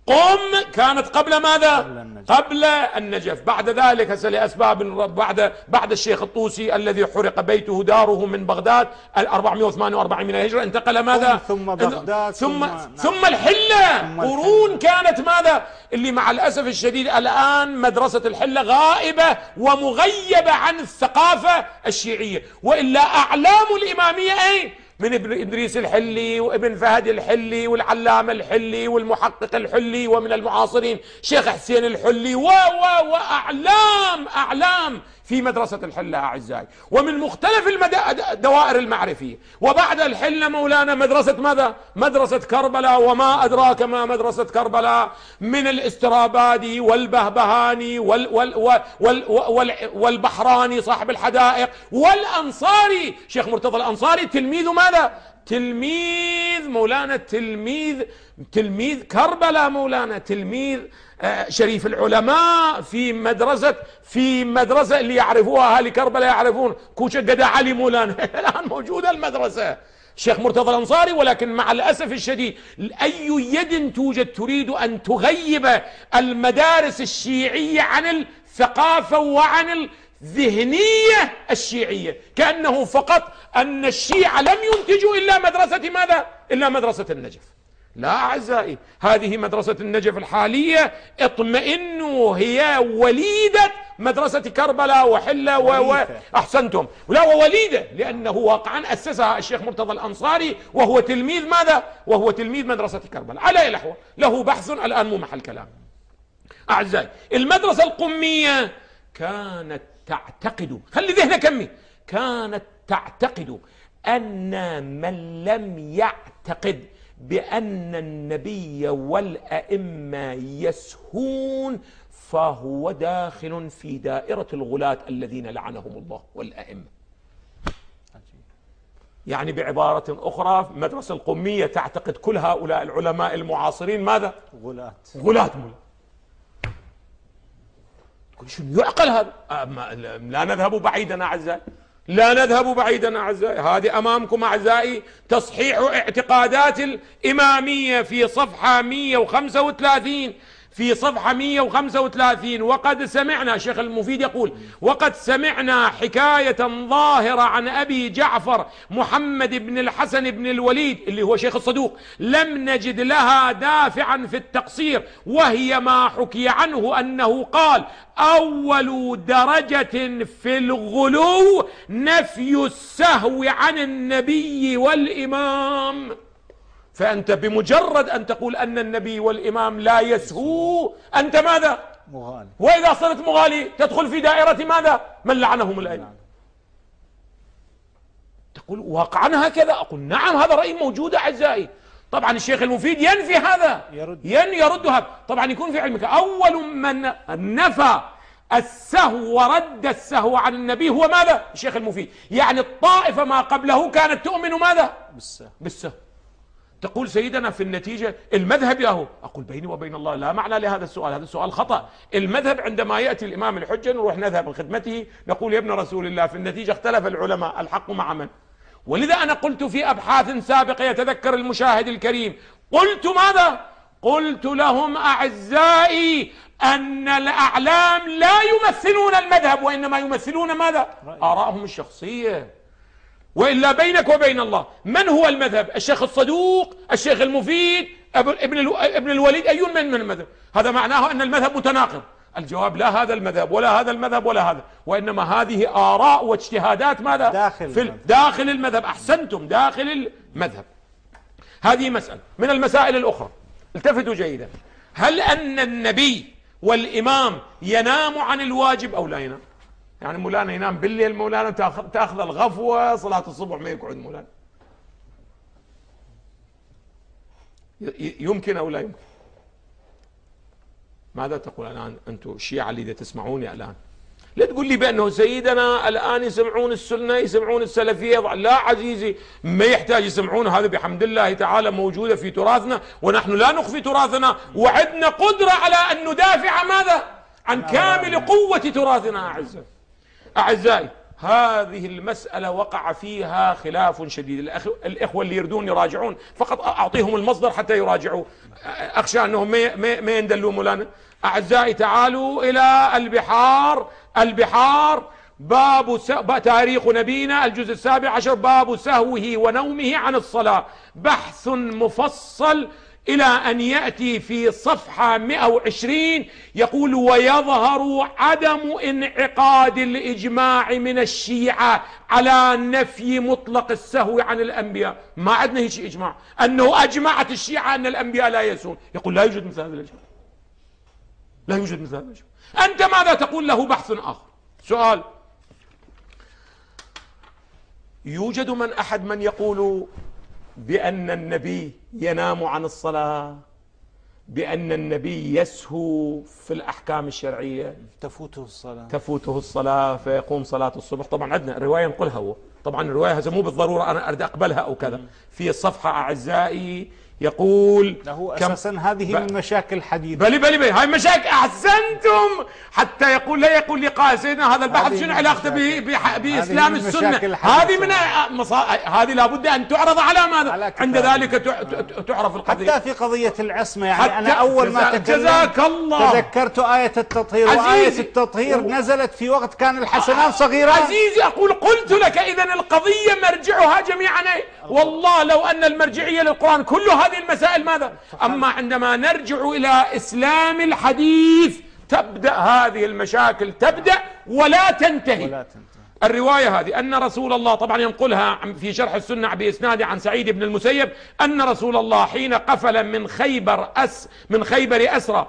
قم كانت قبل ماذا؟ قبل النجف. قبل النجف. بعد ذلك لأسباب بعد بعد الشيخ الطوسي الذي حرق بيته داره من بغداد أربعمائة وثمانية وأربعين من الهجرة، انتقل ماذا؟ ثم بغداد ثم ثم, ثم الحلة. ثم قرون الحلة. كانت ماذا؟ اللي مع الأسف الشديد الآن مدرسة الحلة غائبة ومغيبة عن الثقافة الشيعية، وإلا أعلام الإمامية أين؟ من ابن إدريس الحلي وابن فهد الحلي والعلامة الحلي والمحقق الحلي، ومن المعاصرين شيخ حسين الحلي و و وأعلام أعلام في مدرسة الحلة أعزائي، ومن مختلف الدوائر المعرفية. وبعد الحلة مولانا مدرسة ماذا؟ مدرسة كربلاء، وما أدراك ما مدرسة كربلاء، من الاسترابادي والبهبهاني وال وال وال وال والبحراني صاحب الحدائق والأنصاري. شيخ مرتضى الأنصاري تلميذ ماذا؟ تلميذ مولانا، تلميذ تلميذ كربلاء مولانا، تلميذ شريف العلماء في مدرسة في مدرسة اللي يعرفوها أهل كربلاء يعرفون كوشة قدا علي مولانا. الآن موجودة المدرسة شيخ مرتضى الأنصاري، ولكن مع الأسف الشديد أي يد توجد تريد أن تغيب المدارس الشيعية عن الثقافة وعن الذهنية الشيعية، كأنه فقط أن الشيعة لم ينتجوا إلا مدرسة ماذا؟ إلا مدرسة النجف. لا أعزائي، هذه مدرسة النجف الحالية اطمئنوا هي وليدة مدرسة كربلاء وحلة و... أحسنتم، لا ووليدة، لأنه واقعا أسسها الشيخ مرتضى الأنصاري وهو تلميذ ماذا؟ وهو تلميذ مدرسة كربلاء. على أي الأحوال له بحث الآن مو محل كلام. أعزائي، المدرسة القمية كانت تعتقد، خلي ذهنك كمي، كانت تعتقد أن من لم يعتقد بأن النبي والأئمة يسهون فهو داخل في دائرة الغلاة الذين لعنهم الله والأئمة. يعني بعبارة أخرى مدرسة القمية تعتقد كل هؤلاء العلماء المعاصرين ماذا؟ غلاة غلاة مولا. شنو يعقل هذا؟ لا نذهب بعيدا أعزائي، لا نذهب بعيدا أعزائي، هذه أمامكم أعزائي تصحيح اعتقادات الإمامية في صفحة مئة وخمسة وثلاثين، في صفحة مئة وخمسة وثلاثين. وقد سمعنا، شيخ المفيد يقول: وقد سمعنا حكاية ظاهرة عن أبي جعفر محمد بن الحسن بن الوليد اللي هو شيخ الصدوق، لم نجد لها دافعا في التقصير، وهي ما حكي عنه أنه قال: أول درجة في الغلو نفي السهو عن النبي والإمام. فأنت بمجرد أن تقول أن النبي والإمام لا يسهو أنت ماذا؟ مغالي. وإذا صرت مغالي تدخل في دائرة ماذا؟ من لعنهم الأئمة. تقول واقعا هكذا؟ أقول نعم، هذا رأي موجود أعزائي. طبعا الشيخ المفيد ينفي هذا، يرد ين يرد هذا. طبعا يكون في علمك أول من نفى السهو ورد السهو عن النبي هو ماذا؟ الشيخ المفيد. يعني الطائفة ما قبله كانت تؤمن ماذا؟ بالسهو. بالسهو. تقول سيدنا في النتيجة المذهب ياهو. أقول بيني وبين الله لا معنى لهذا السؤال، هذا السؤال خطأ. المذهب عندما يأتي الإمام الحجة نروح نذهب لخدمته نقول: يا ابن رسول الله، في النتيجة اختلف العلماء، الحق مع من؟ ولذا أنا قلت في أبحاث سابقة يتذكر المشاهد الكريم، قلت ماذا؟ قلت لهم أعزائي أن الأعلام لا يمثلون المذهب، وإنما يمثلون ماذا؟ آراءهم الشخصية. وإلا بينك وبين الله من هو المذهب؟ الشيخ الصدوق، الشيخ المفيد، ابن ابن الوليد، أي من من المذهب؟ هذا معناه أن المذهب متناقض. الجواب: لا هذا المذهب ولا هذا المذهب ولا هذا، وإنما هذه آراء واجتهادات ماذا؟ داخل في المذهب. داخل المذهب. أحسنتم، داخل المذهب. هذه مسألة من المسائل الأخرى. التفتوا جيدا، هل أن النبي والإمام ينام عن الواجب أو لا ينام؟ يعني مولانا ينام بالليل، مولانا تاخذ تاخذ الغفوة صلاة الصبح ما يقعد مولانا، يمكن أو لا يمكن؟ ماذا تقول الآن أنتم الشيعة اللي تسمعوني الآن؟ لا تقول لي بأنه سيدنا الآن يسمعون السنة يسمعون السلفية. لا عزيزي، ما يحتاج يسمعون، هذا بحمد الله تعالى موجودة في تراثنا، ونحن لا نخفي تراثنا، وعندنا قدرة على أن ندافع ماذا؟ عن كامل قوة تراثنا. أعزائي أعزائي هذه المسألة وقع فيها خلاف شديد. الإخوة اللي يردون يراجعون، فقط أعطيهم المصدر حتى يراجعوا، أخشى أنهم ما يندلوا مولانا. أعزائي تعالوا إلى البحار، البحار باب س... تاريخ نبينا الجزء السابع عشر، باب سهوه ونومه عن الصلاة، بحث مفصل إلى أن يأتي في صفحة مئة وعشرين يقول: ويظهر عدم انعقاد الإجماع من الشيعة على نفي مطلق السهو عن الأنبياء. ما عندنا هيك إجماع أنه أجمعت الشيعة أن الأنبياء لا يسهون. يقول لا يوجد مثل هذا الإجماع، لا يوجد مثل هذا الإجماع. أنت ماذا تقول له؟ بحث آخر. سؤال: يوجد من أحد من يقول بأن النبي ينام عن الصلاة، بأن النبي يسهو في الأحكام الشرعية، تفوته الصلاة تفوته الصلاة فيقوم صلاة الصبح؟ طبعا عندنا الرواية نقولها هو، طبعا الرواية هذا مو بالضرورة أنا أريد أقبلها أو كذا. في الصفحة أعزائي يقول له أساسا هذه من مشاكل حديثة. بلي بلي بلي هاي مشاكل. أحسنتم. حتى يقول لا يقول لقاء سيدنا هذا البحث شنو علاقته بإسلام السنة؟ هذه من مصا... هذه لابد أن تعرض على ماذا؟ على عند ذلك تعرف القضية. حتى في قضية العصمة، يعني أنا أول ما تكلمت جزاك الله تذكرت آية التطهير، وآية التطهير نزلت في وقت كان الحسنان صغيران. عزيزي أقول قلت لك إذن القضية مرجعها جميعا، والله لو أن المرجعية للقرآن كل هذه المسائل ماذا؟ أما عندما نرجع إلى إسلام الحديث تبدأ هذه المشاكل، تبدأ ولا تنتهي. ولا تنتهي. الرواية هذه أن رسول الله، طبعا ينقلها في شرح السنة بإسناد عن سعيد بن المسيب أن رسول الله حين قفل من خيبر أس من خيبر أسرى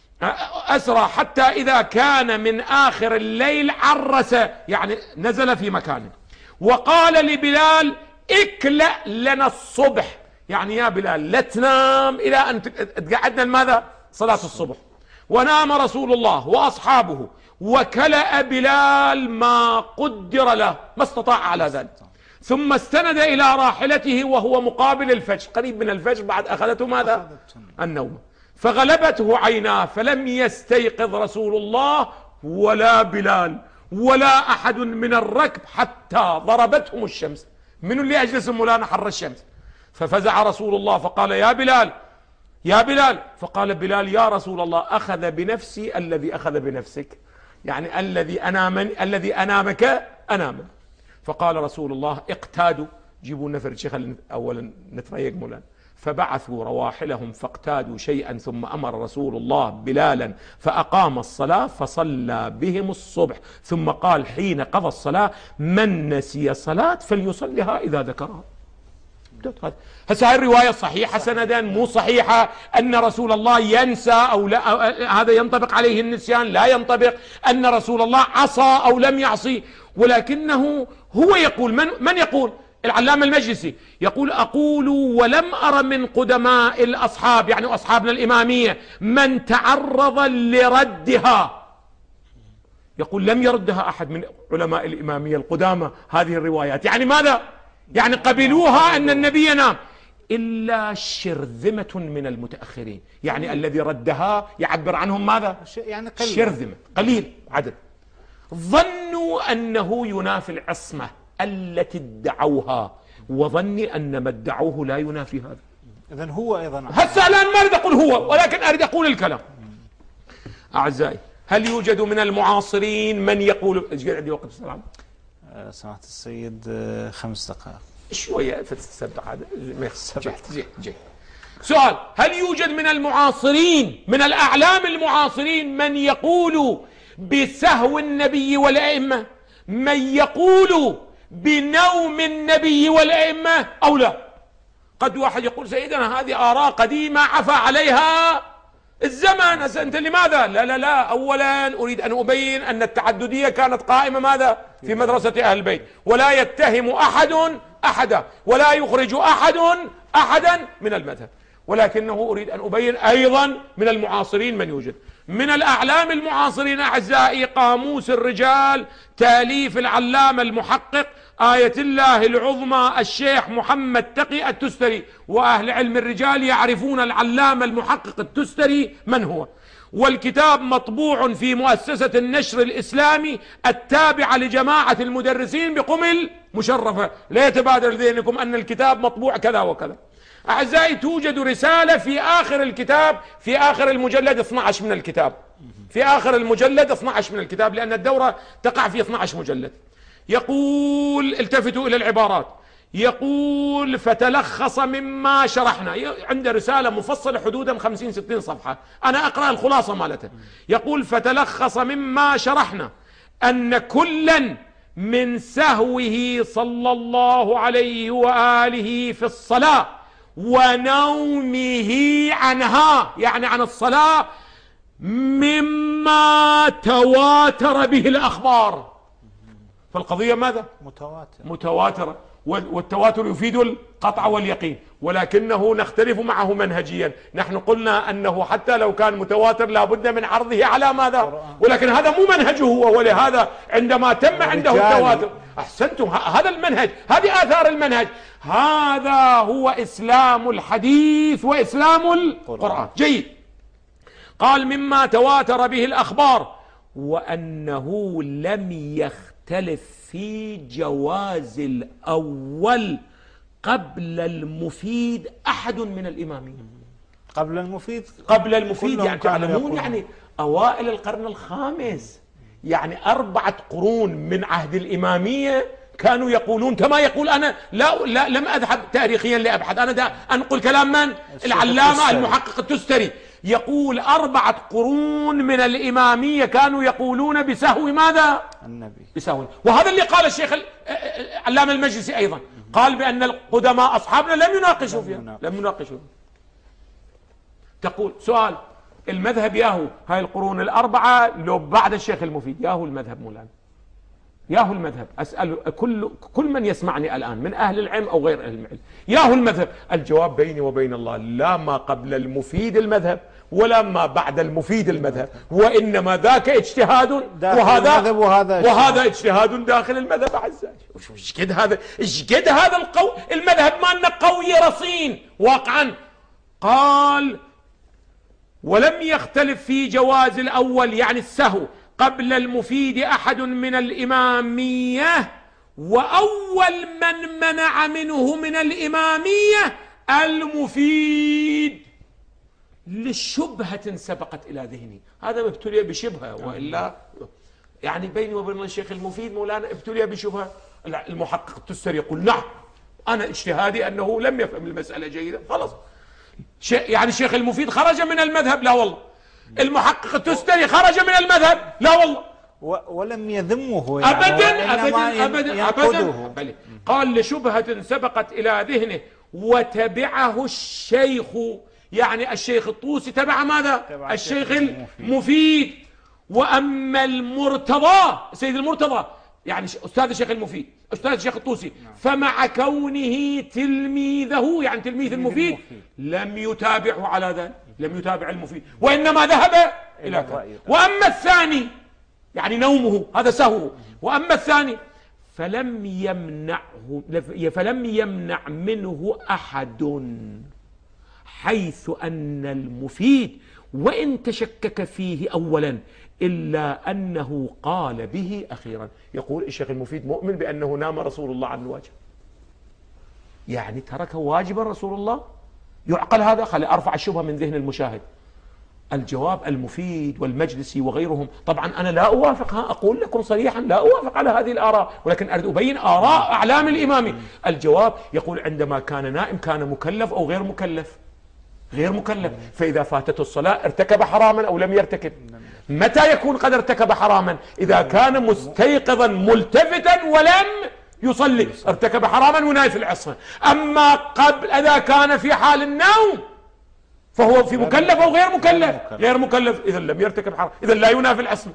أسرى حتى إذا كان من آخر الليل عرس، يعني نزل في مكانه، وقال لبلال: اكلأ لنا الصبح، يعني يا بلال لا تنام إلى أن تقعدنا ماذا؟ صلاة الصبح. ونام رسول الله وأصحابه، وكلأ بلال ما قدر له، ما استطاع على ذلك، ثم استند إلى راحلته وهو مقابل الفجر، قريب من الفجر، بعد أخذته ماذا؟ النوم، فغلبته عيناه فلم يستيقظ رسول الله ولا بلال ولا أحد من الركب حتى ضربتهم الشمس. من اللي أجلس مولانا حر الشمس؟ ففزع رسول الله فقال: يا بلال يا بلال. فقال بلال: يا رسول الله، أخذ بنفسي الذي أخذ بنفسك، يعني الذي أنامني الذي أنامك أنام. فقال رسول الله: اقتادوا، جيبوا نفر شيخ أولا نتريق مولانا. فبعثوا رواحلهم فاقتادوا شيئا، ثم أمر رسول الله بلالا فأقام الصلاة فصلى بهم الصبح، ثم قال حين قضى الصلاة: من نسي صلاة فليصلها إذا ذكرها. هسه هاي الرواية صحيحة سندا مو صحيحة؟ أن رسول الله ينسى أو لا، أو هذا ينطبق عليه النسيان؟ لا ينطبق. أن رسول الله عصى أو لم يعصي؟ ولكنه هو يقول، من, من يقول؟ العلامة المجلسي يقول: أقول ولم أر من قدماء الأصحاب، يعني أصحابنا الإمامية، من تعرض لردها. يقول لم يردها أحد من علماء الإمامية القدامى هذه الروايات. يعني ماذا؟ يعني قبلوها أن النبي ينام، إلا شرذمة من المتأخرين، يعني الذي ردها يعبر عنهم ماذا؟ يعني قليل. شرذمة، قليل عدد. ظنوا أنه ينافي العصمة التي ادعوها، وظني أن ما ادعوه لا ينافي هذا. إذن هو أيضا هسه الآن ما أريد أقول هو، ولكن أريد أقول الكلام. أعزائي، هل يوجد من المعاصرين من يقول؟ ايش عندي وقت السلام؟ سماحة السيد خمس دقائق شوية في السبع هذا جي جي. سؤال: هل يوجد من المعاصرين من الأعلام المعاصرين من يقول بسهو النبي والأئمة، من يقول بنوم النبي والأئمة أو لا؟ قد واحد يقول: سيدنا هذه آراء قديمة عفى عليها الزمن. أنت لماذا؟ لا لا لا، أولا أريد أن أبين أن التعددية كانت قائمة ماذا؟ في مدرسة أهل البيت، ولا يتهم أحد أحدا، ولا يخرج أحد أحدا من المذهب. ولكنه أريد أن أبين أيضا من المعاصرين من يوجد. من الأعلام المعاصرين أعزائي قاموس الرجال، تأليف العلامة المحقق آية الله العظمى الشيخ محمد تقي التستري، وأهل علم الرجال يعرفون العلامة المحقق التستري من هو. والكتاب مطبوع في مؤسسة النشر الإسلامي التابعة لجماعة المدرسين بقم المشرفة، لا يتبادر ذهنكم أن الكتاب مطبوع كذا وكذا. أعزائي، توجد رسالة في آخر الكتاب، في آخر المجلد اثني عشر من الكتاب، في آخر المجلد اثني عشر من الكتاب، لأن الدورة تقع في اثني عشر مجلد. يقول، التفتوا إلى العبارات، يقول: فتلخص مما شرحنا. عنده رسالة مفصلة حدودا خمسين ستين صفحة، أنا أقرأ الخلاصة مالته. يقول: فتلخص مما شرحنا أن كلا من سهوه صلى الله عليه وآله في الصلاة ونومه عنها، يعني عن الصلاة، مما تواتر به الأخبار. فالقضية ماذا؟ متواتر متواترة، والتواتر يفيد القطع واليقين، ولكنه نختلف معه منهجيا. نحن قلنا أنه حتى لو كان متواتر لابد من عرضه على ماذا؟ ولكن هذا مو منهجه هو، ولهذا عندما تم عنده التواتر، أحسنتم، هذا المنهج، هذه آثار المنهج، هذا هو إسلام الحديث وإسلام القرآن. جيد. قال: مما تواتر به الأخبار، وأنه لم يختلف في جواز الأول قبل المفيد أحد من الإمامين. قبل المفيد قبل المفيد يعني تعلمون، يعني أوائل القرن الخامس، يعني أربعة قرون من عهد الإمامية كانوا يقولون كما يقول. أنا لا, لا لم أذهب تاريخيا لأبحث، أنا دا أنقل كلام من؟ العلامة المحقق التستري. يقول أربعة قرون من الإمامية كانوا يقولون بسهو ماذا؟ النبي، بسهو. وهذا اللي قال الشيخ العلامة المجلسي أيضا، قال بأن القدماء أصحابنا لم يناقشوا فيها، لم يناقشوا. تقول سؤال: المذهب ياهو هاي القرون الأربعة لو بعد الشيخ المفيد، ياهو المذهب مولانا، ياهو المذهب. أسأل كل كل من يسمعني الآن من أهل العلم أو غير أهل العلم، ياهو المذهب. الجواب بيني وبين الله: لا ما قبل المفيد المذهب ولا ما بعد المفيد المذهب، وإنما ذاك اجتهاد، وهذا وهذا وهذا اجتهاد داخل المذهب. أعزائي، ايش قد هذا، ايش قد هذا القول المذهب مالنا قوي رصين واقعا. قال: ولم يختلف في جواز الأول يعني السهو قبل المفيد أحد من الإمامية، وأول من منع منه من الإمامية المفيد لشبهة سبقت إلى ذهني. هذا ابتلي بشبهة، وإلا يعني بيني وبين الشيخ المفيد مولانا ابتلي بشبهة. المحقق التستري يقول: نعم أنا اجتهادي أنه لم يفهم المسألة جيدا، خلاص. يعني الشيخ المفيد خرج من المذهب؟ لا والله. المحقق التستري خرج من المذهب؟ لا والله. ولم يذمه يعني أبدا أبدا أبدا, أبداً. أبداً. قال: لشبهة سبقت إلى ذهنه وتبعه الشيخ، يعني الشيخ الطوسي تبع ماذا؟ تبع الشيخ المفيد. وأما المرتضى، سيد المرتضى يعني أستاذ الشيخ المفيد، أستاذ الشيخ الطوسي، فمع كونه تلميذه يعني تلميذ المفيد لم يتابعه على ذلك، لم يتابع المفيد، وإنما ذهب إلى كذا. وأما الثاني يعني نومه هذا سهو. وأما الثاني فلم يمنعه فلم يمنع منه أحد، حيث أن المفيد وإن تشكك فيه أولا إلا أنه قال به أخيرا. يقول الشيخ المفيد مؤمن بأنه نام رسول الله عن الواجب، يعني ترك واجبا رسول الله. يعقل هذا؟ خلي أرفع الشبهة من ذهن المشاهد. الجواب: المفيد والمجلسي وغيرهم، طبعا أنا لا أوافق، ها أقول لكم صريحا لا أوافق على هذه الآراء، ولكن أريد أبين آراء أعلام الإمام. الجواب: يقول عندما كان نائم كان مكلف أو غير مكلف؟ غير مكلف. فإذا فاتته الصلاة ارتكب حراما أو لم يرتكب؟ متى يكون قد ارتكب حراما؟ إذا كان مستيقظا ملتفتا ولم يصلي ارتكب حراما وناي في العصر. أما قبل إذا كان في حال النوم فهو في مكلف أو غير مكلف؟ غير مكلف، إذا لم يرتكب حرام، إذا لا ينافي العصمة.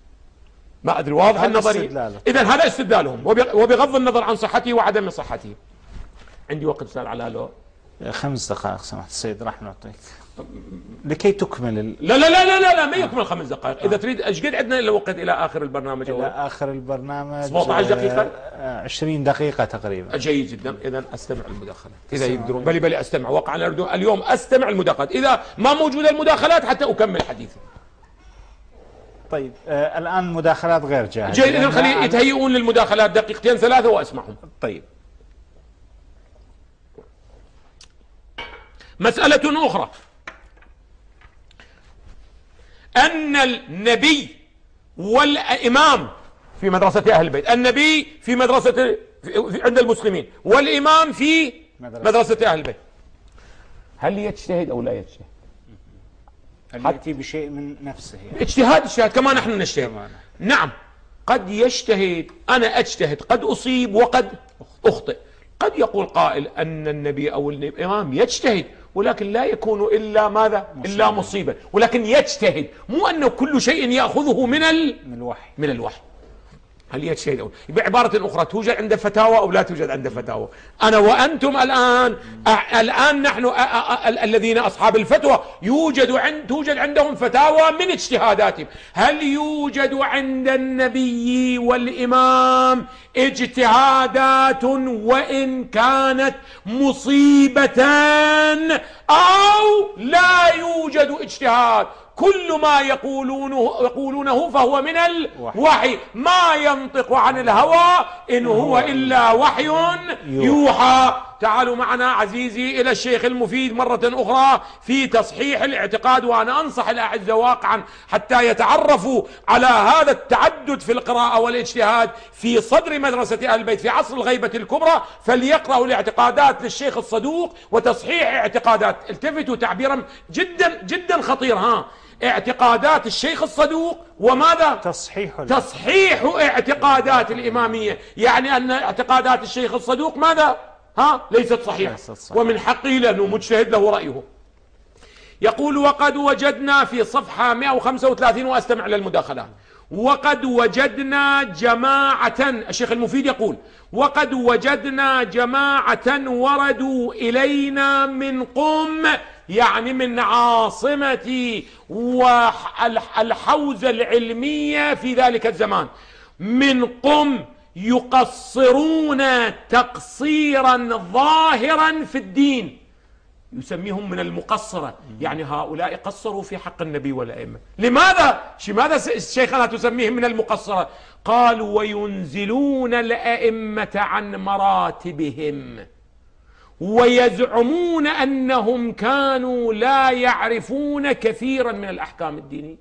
ما أدري واضح النظرية؟ إذا هذا استدلالهم، وبغض النظر عن صحته وعدم صحته. عندي وقت أستاذ علاء؟ خمس دقائق سمحت السيد، راح نعطيك. لكي تكمل ال... لا لا لا لا لا, لا ما يكمل خمس دقائق. إذا تريد ايش قد عندنا إلى وقت إلى آخر البرنامج؟ إلى آخر البرنامج سبعة عشر دقيقة، عشرين دقيقة تقريبا. جيد جدا. إذا أستمع المداخلات إذا يقدرون. بلي بلي أستمع واقعا اليوم أستمع المداخلات، إذا ما موجودة المداخلات حتى أكمل حديثي. طيب آه الآن مداخلات غير جاهزة. جيد، إذا خلي يتهيئون للمداخلات دقيقتين ثلاثة وأسمعهم. طيب. مسألة أخرى، أن النبي والإمام في مدرسة أهل البيت، النبي في مدرسة في عند المسلمين، والإمام في مدرسة أهل البيت، هل يجتهد أو لا يجتهد؟ هل يأتي بشيء من نفسه يعني؟ اجتهاد اجتهاد كما نحن نجتهد. نعم، قد يجتهد، أنا أجتهد، قد أصيب وقد أخطئ. قد يقول قائل أن النبي أو الإمام يجتهد ولكن لا يكون إلا ماذا؟ مصيبة. إلا مصيبة، ولكن يجتهد، مو أنه كل شيء يأخذه من ال... من الوحي. من الوحي. هل يجتهد أو بعبارة أخرى، توجد عنده فتاوى أو لا توجد عنده فتاوى؟ أنا وأنتم الآن الآن نحن الذين أصحاب الفتوى يوجد عند توجد عندهم فتاوى من اجتهاداتهم. هل يوجد عند النبي والإمام اجتهادات وإن كانت مصيبة أو لا يوجد اجتهاد؟ كل ما يقولونه يقولونه فهو من الوحي، ما ينطق عن الهوى إن هو إلا وحي يوحى. تعالوا معنا عزيزي إلى الشيخ المفيد مرة أخرى في تصحيح الاعتقاد، وأنا أنصح الأعزة واقعا حتى يتعرفوا على هذا التعدد في القراءة والاجتهاد في صدر مدرسة أهل البيت في عصر الغيبة الكبرى، فليقرأوا الاعتقادات للشيخ الصدوق وتصحيح اعتقادات. التفتوا تعبيرا جدا جدا خطير، ها، اعتقادات الشيخ الصدوق وماذا؟ تصحيح تصحيح اعتقادات الإمامية، يعني أن اعتقادات الشيخ الصدوق ماذا؟ ها؟ ليست صحيحة، ومن حقه لأنه مجتهد له رأيه. يقول: وقد وجدنا في صفحة مئة وخمسة وثلاثين، وأستمع للمداخلات، وقد وجدنا جماعة، الشيخ المفيد يقول: وقد وجدنا جماعة وردوا إلينا من قم، يعني من عاصمة والحوزة العلمية في ذلك الزمان، من قم، يقصرون تقصيرا ظاهرا في الدين، يسميهم من المقصرة، يعني هؤلاء قصروا في حق النبي والأئمة. لماذا؟ لماذا شيخنا تسميهم من المقصرة؟ قالوا: وينزلون الأئمة عن مراتبهم، ويزعمون أنهم كانوا لا يعرفون كثيرا من الأحكام الدينية.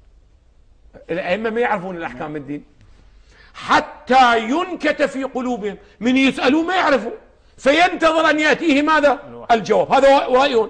الأئمة ما يعرفون الأحكام الدين حتى ينكت في قلوبهم، من يسألوا ما يعرفوا، فينتظر أن يأتيه ماذا؟ الجواب. هذا رأيهم.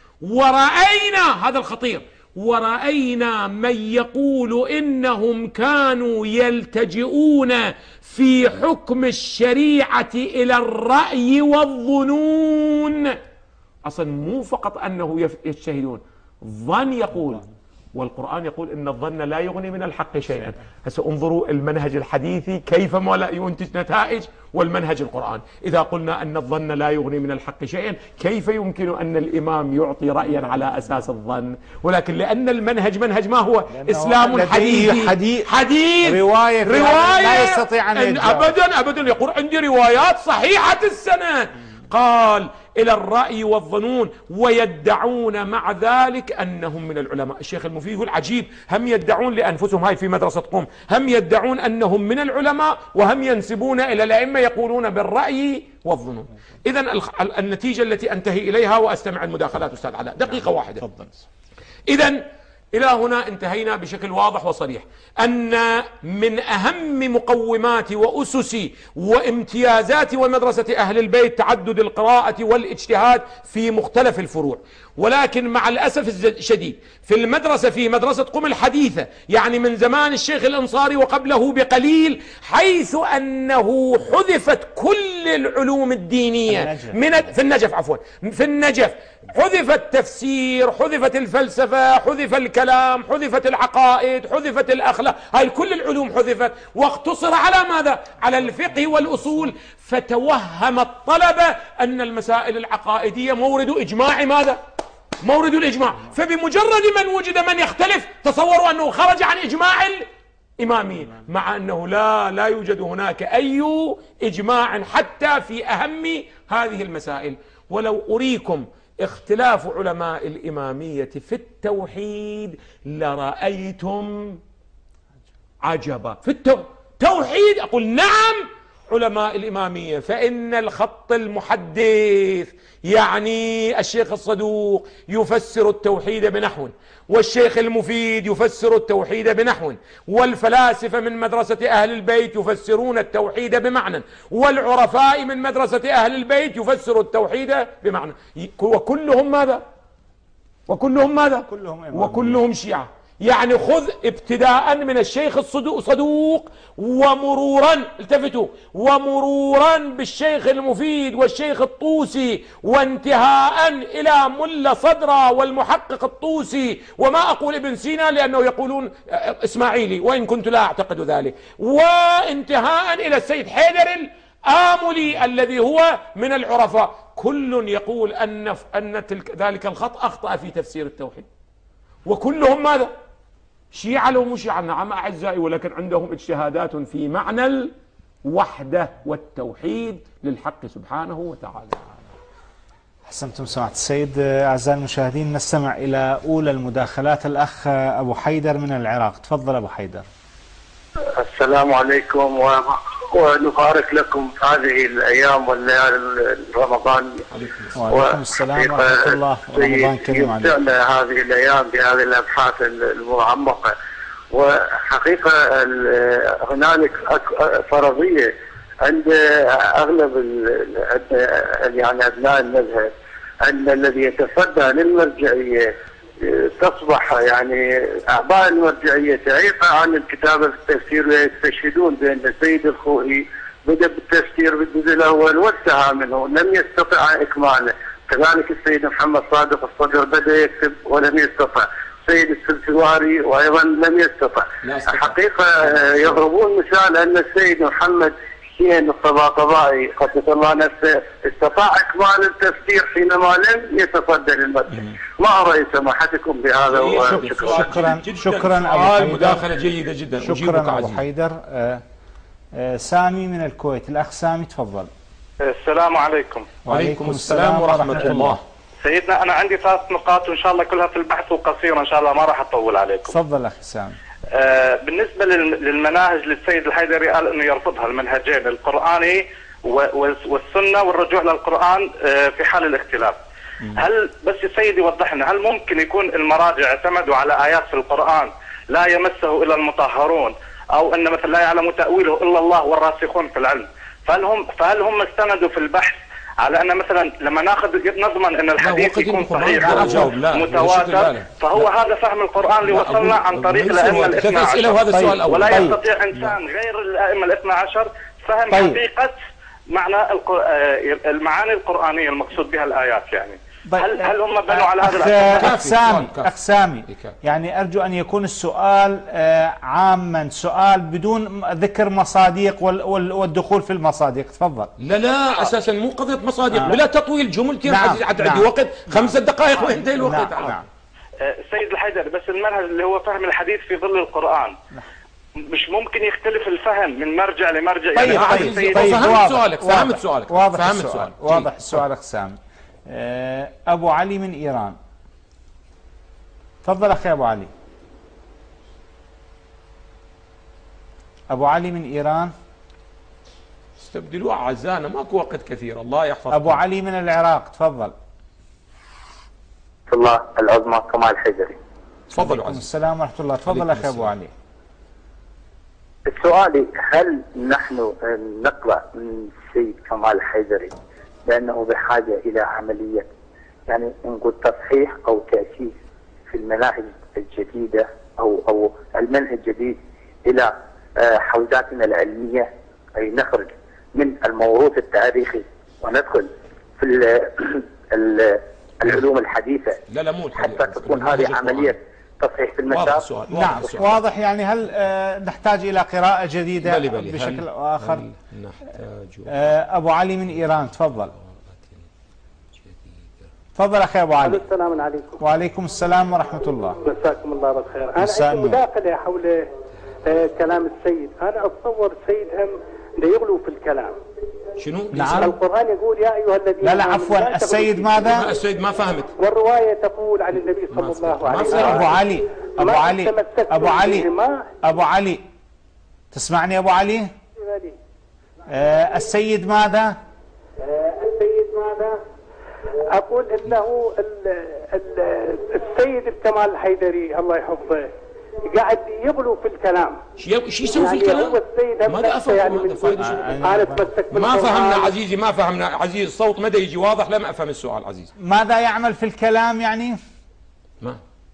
ورأينا، هذا الخطير، ورأينا من يقول إنهم كانوا يلتجئون في حكم الشريعة إلى الرأي والظنون. أصلا مو فقط أنه يجتهدون، ظن يقول، والقرآن يقول إن الظن لا يغني من الحق شيئا. هسه انظروا المنهج الحديثي كيف ما لا ينتج نتائج، والمنهج القرآن. إذا قلنا أن الظن لا يغني من الحق شيئا، كيف يمكن أن الإمام يعطي رأيا على أساس الظن؟ ولكن لأن المنهج منهج ما هو؟ إسلام حديثي، حديث, حديث رواية, رواية لا يستطيع أن يجاوب. أبدا أبدا يقول عندي روايات صحيحة السند. قال: إلى الرأي والظنون، ويدعون مع ذلك أنهم من العلماء. الشيخ المفيد يقول عجيب، هم يدعون لأنفسهم، هاي في مدرسة قم، هم يدعون أنهم من العلماء وهم ينسبون إلى الأئمة يقولون بالرأي والظنون. إذن النتيجة التي أنتهي إليها، وأستمع المداخلات أستاذ علاء دقيقة واحدة. إذن إلى هنا انتهينا بشكل واضح وصريح أن من أهم مقومات وأسس وامتيازات ومدرسة أهل البيت تعدد القراءة والاجتهاد في مختلف الفروع. ولكن مع الأسف الشديد في المدرسة في مدرسة قم الحديثة، يعني من زمان الشيخ الأنصاري وقبله بقليل، حيث أنه حذفت كل العلوم الدينية من في النجف عفوا في النجف حذف التفسير، حذفت الفلسفة، حذف الكلام، حذفت العقائد، حذفت الأخلاق، هاي كل العلوم حذفت، واقتصر على ماذا؟ على الفقه والأصول. فتوهم الطلبة أن المسائل العقائدية مورد إجماع ماذا؟ مورد الإجماع. فبمجرد من وجد من يختلف تصوروا أنه خرج عن إجماع الإمامية، مع أنه لا لا يوجد هناك أي إجماع حتى في أهم هذه المسائل. ولو أريكم اختلاف علماء الإمامية في التوحيد لرأيتم عجبا. في التوحيد أقول نعم علماء الإمامية، فإن الخط المحدث يعني الشيخ الصدوق يفسر التوحيد بنحو، والشيخ المفيد يفسر التوحيد بنحو، والفلاسفة من مدرسة أهل البيت يفسرون التوحيد بمعنى، والعرفاء من مدرسة أهل البيت يفسر التوحيد بمعنى، وكلهم ماذا؟ وكلهم ماذا؟ كلهم وكلهم شيعة. يعني خذ ابتداء من الشيخ الصدوق ومرورا، التفتوا، ومرورا بالشيخ المفيد والشيخ الطوسي، وانتهاء إلى ملا صدرة والمحقق الطوسي، وما أقول ابن سينا لأنه يقولون إسماعيلي وإن كنت لا أعتقد ذلك، وانتهاء إلى السيد حيدر الآملي الذي هو من العرفاء، كل يقول أن أن تلك ذلك الخط أخطأ في تفسير التوحيد. وكلهم ماذا؟ شيعة لو مش شيعة، نعم أعزائي، ولكن عندهم اجتهادات في معنى الوحدة والتوحيد للحق سبحانه وتعالى. أحسنتم سماحة السيد. أعزائي المشاهدين، نستمع إلى أولى المداخلات. الأخ أبو حيدر من العراق، تفضل أبو حيدر. السلام عليكم ونبارك لكم هذه الأيام والليالي رمضان. وعليكم السلام ورحمة الله ورمضان كريم عليكم. يمتعنا هذه الأيام بهذه الأبحاث المعمقة، وحقيقة هنالك فرضية عند أغلب يعني أبناء المذهب أن الذي يتصدى للمرجعية تصبح يعني أعضاء المرجعية تعيق عن الكتابة في التفسير، ويستشهدون بأن السيد الخوئي بدأ بالتفسير بالجزء الأول وانتهى منه، لم يستطع إكماله. كذلك السيد محمد صادق الصدر بدأ يكتب ولم يستطع، السيد السلسواري وأيضا لم يستطع. حقيقة يضربون مثال أن السيد محمد حسين الطباطبائي قدس الله نفسه استطاع إكمال التفسير حينما لم يتصدى للمرجع. ما رأي سماحتكم بهذا؟ شكرا شكرا, شكرا أبو حيدر، مداخلة جيدة جدا. شكرا أبو حيدر. آه آه سامي من الكويت، الأخ سامي تفضل. السلام عليكم. وعليكم السلام ورحمة الله. سيدنا أنا عندي ثلاث نقاط وإن شاء الله كلها في البحث وقصيرة إن شاء الله، ما راح أطول عليكم. تفضل أخي سامي. آه بالنسبة للمناهج للسيد الحيدري قال أنه يرفضها المنهجين القرآني والسنة والرجوع للقرآن آه في حال الاختلاف. هل بس السيد يوضح لنا، هل ممكن يكون المراجع اعتمدوا على آيات في القرآن لا يمسه إلا المطهرون، أو أن مثلا لا يعلم تأويله إلا الله والراسخون في العلم، فهل هم فهل هم استندوا في البحث على أن مثلا لما ناخذ نضمن أن الحديث يكون صحيح متواتر، فهو هذا فهم القرآن اللي وصلنا عن طريق الأئمة الاثنى عشر، وهذا السؤال الأول. ولا يستطيع إنسان غير الأئمة الاثنى عشر فهم طيب. حقيقة معنى المعاني القرآنية المقصود بها الآيات يعني. هل هل هم بنوا على هذا الأساس؟ أخ سامي أخ سامي يعني أرجو أن يكون السؤال عاما، سؤال بدون ذكر مصادق والدخول في المصادق. تفضل. لا لا أساسا مو قضية مصادق، بلا تطويل جمل. كيف عزيز عندي نعم. وقت خمسة دقائق وينتهي الوقت. نعم. نعم. السيد الحيدر بس المنهج اللي هو فهم الحديث في ظل القرآن مش ممكن يختلف الفهم من مرجع لمرجع. طيب يعني طيب, طيب, طيب فهمت سؤالك فهمت سؤالك واضح فهمت السؤال سؤالك واضح السؤال أخ سامي. أبو علي من إيران، تفضل أخي أبو علي. أبو علي من إيران. استبدلوا أعزائنا ماكو وقت كثير. الله يحفظك. أبو علي من العراق، تفضل. الله العظمى كمال حيدري. تفضل. عليكم السلام ورحمة الله. تفضل أخي أبو علي. سؤالي، هل نحن نقرأ من السيد كمال حيدري لأنه بحاجة إلى عملية يعني نقول تصحيح أو تأسيس في المناهج الجديدة أو أو المنهج الجديد إلى حوزاتنا العلمية، أي نخرج من الموروث التاريخي وندخل في العلوم الحديثة؟ لا لا مو حتى تكون هذه عملية تصحيح في المسار. نعم واضح. يعني هل آه نحتاج إلى قراءة جديدة بلي بلي بشكل هل آخر؟ هل نحتاج آه أبو علي من إيران، تفضل. تفضل أخي أبو علي. السلام عليكم. وعليكم السلام ورحمة الله. مساكم الله بالخير. أنا عندي مداخلة حول آه كلام السيد. أنا أتصور السيد هم ده يغلو في الكلام. شنو؟ نعم. القرآن يقول يا أيها الذين لا لا عفوا، السيد ماذا؟ السيد ما فهمت. والرواية تقول عن النبي صلى الله عليه وسلم. أبو علي أبو علي أبو علي أبو علي تسمعني أبو علي؟ آه السيد ماذا؟ آه السيد ماذا؟ أقول إنه السيد الكمال الحيدري الله يحفظه قاعد يغلو في الكلام. شو يسوي في الكلام؟ ماذا أفهم؟ يعني ما فهمنا عزيزي، ما فهمنا عزيز. الصوت مدى يجي واضح، لم أفهم السؤال عزيزي. ماذا يعمل في الكلام يعني؟ ما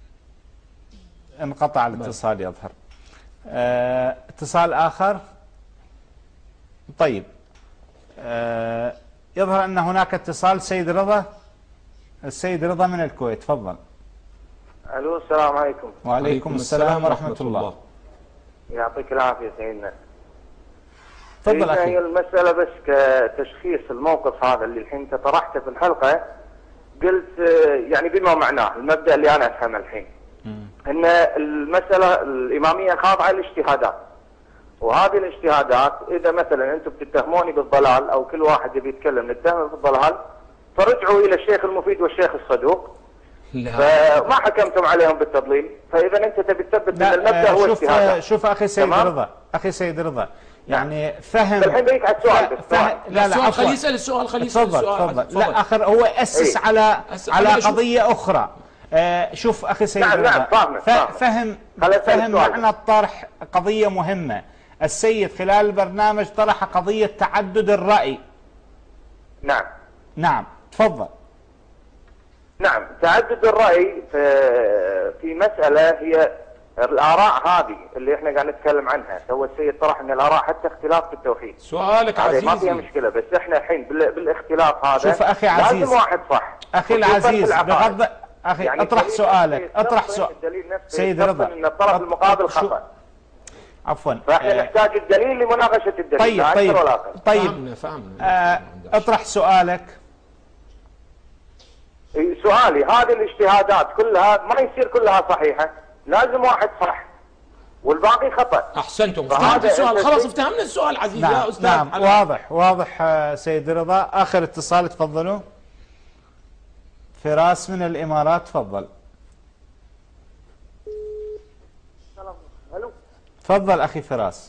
انقطع الاتصال يظهر. اه اتصال آخر. طيب اه يظهر أن هناك اتصال. سيد رضا، السيد رضا من الكويت، تفضل. الو السلام عليكم. وعليكم السلام ورحمة الله. يعطيك العافية سيدنا. تفضل أخي. هي المسألة بس كتشخيص الموقف هذا اللي الحين انت طرحته في الحلقة، قلت يعني بما معناه المبدأ اللي أنا أفهمه الحين، أن المسألة الإمامية خاضعة لاجتهادات، وهذه الاجتهادات إذا مثلا أنتم بتتهموني بالضلال أو كل واحد يبي يتكلم نتهمه بالضلال، فرجعوا إلى الشيخ المفيد والشيخ الصدوق، لا. فما حكمتم عليهم بالتضليل. فإذا أنت تبي تثبت أن المبدأ هو اجتهادات. شوف أخي سيد رضا، أخي سيد رضا، يعني فهم. الحين بيك على السؤال بس. فهم. لا لا خليه يسأل السؤال، خليه يسأل السؤال. تفضل تفضل. لا آخر هو أسس ايه؟ على على قضية أخرى. آه شوف أخي سيد نعم رضا، نعم فاهم فهم فهم معنى الطرح قضية مهمة. السيد خلال البرنامج طرح قضية تعدد الرأي. نعم نعم تفضل. نعم، تعدد الرأي في في مسألة هي الآراء هذه اللي احنا قاعد نتكلم عنها. هو السيد طرح ان الآراء حتى اختلاف في التوحيد. سؤالك عزيزي ما فيها مشكلة، بس احنا الحين بالاختلاف هذا شوف أخي عزيز، لازم واحد صح. أخي العزيز بغض أخي يعني اطرح سؤالك، اطرح سؤال سيد رضا. ان الطرف المقابل خطأ. عفوا. فاحنا نحتاج الدليل لمناقشة الدليل. طيب طيب طيب فهمنا فهمنا. آه اطرح سؤالك. سؤالي هذه الاجتهادات كلها ما يصير كلها صحيحة، لازم واحد صح والباقي خطأ. احسنتم، افتهمت السؤال، خلاص افتهمنا السؤال عزيزي. نعم يا استاذ. نعم واضح واضح. سيد رضا اخر اتصال تفضلوا. فراس من الامارات، تفضل. تفضل اخي فراس.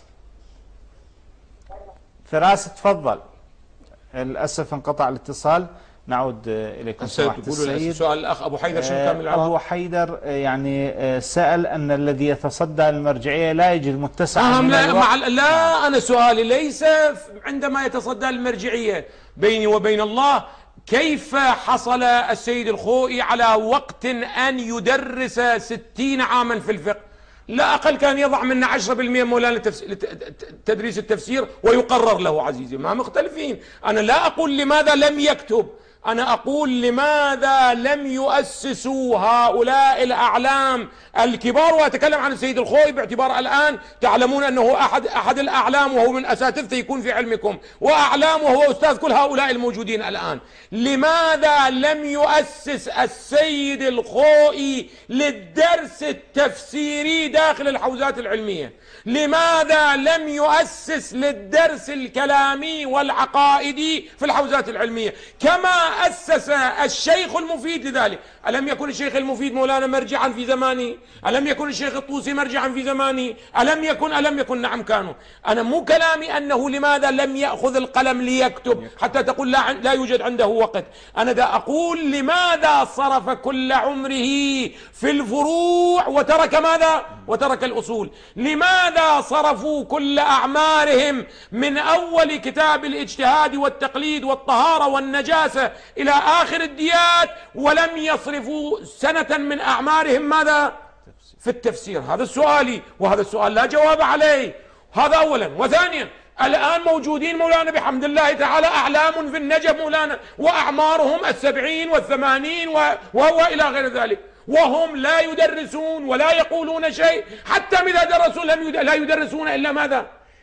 فراس تفضل. للاسف انقطع الاتصال، نعود اليكم سماحة السيد. سؤال الاخ ابو حيدر شنو كان العراق؟ ابو حيدر يعني سأل ان الذي يتصدى للمرجعية لا يجد متسعا من لا الوقت. مع لا انا سؤالي ليس عندما يتصدى للمرجعية، بيني وبين الله كيف حصل السيد الخوئي على وقت ان يدرس ستين عاما في الفقه؟ لا أقل كان يضع منا عشرة بالمئة مولانا تدريس التفسير ويقرر له عزيزي، ما مختلفين. أنا لا أقول لماذا لم يكتب، أنا أقول لماذا لم يؤسسوا هؤلاء الأعلام الكبار، وأتكلم عن السيد الخوئي باعتبار الآن تعلمون أنه أحد أحد الأعلام وهو من أساتذة يكون في علمكم، وأعلام وهو أستاذ كل هؤلاء الموجودين الآن. لماذا لم يؤسس السيد الخوئي للدرس التفسيري داخل الحوزات العلمية؟ لماذا لم يؤسس للدرس الكلامي والعقائدي في الحوزات العلمية كما أسس الشيخ المفيد لذلك؟ ألم يكن الشيخ المفيد مولانا مرجعا في زمانه؟ ألم يكن الشيخ الطوسي مرجعا في زمانه؟ ألم يكن ألم يكن نعم كانوا. أنا مو كلامي أنه لماذا لم يأخذ القلم ليكتب حتى تقول لا, لا يوجد عنده وقت. أنا دا أقول لماذا صرف كل عمره في الفروع وترك ماذا؟ وترك الأصول. لماذا صرفوا كل أعمارهم من أول كتاب الاجتهاد والتقليد والطهارة والنجاسة إلى آخر الديات ولم يصرفوا سنة من أعمارهم ماذا؟ في التفسير. هذا سؤالي، وهذا السؤال لا جواب عليه. هذا أولا. وثانيا الآن موجودين مولانا بحمد الله تعالى أعلام في النجف مولانا وأعمارهم السبعين والثمانين وهو إلى غير ذلك، وهم لا يدرسون ولا يقولون شيء، حتى إذا درسوا لم يد... لا يدرسون إلا ماذا؟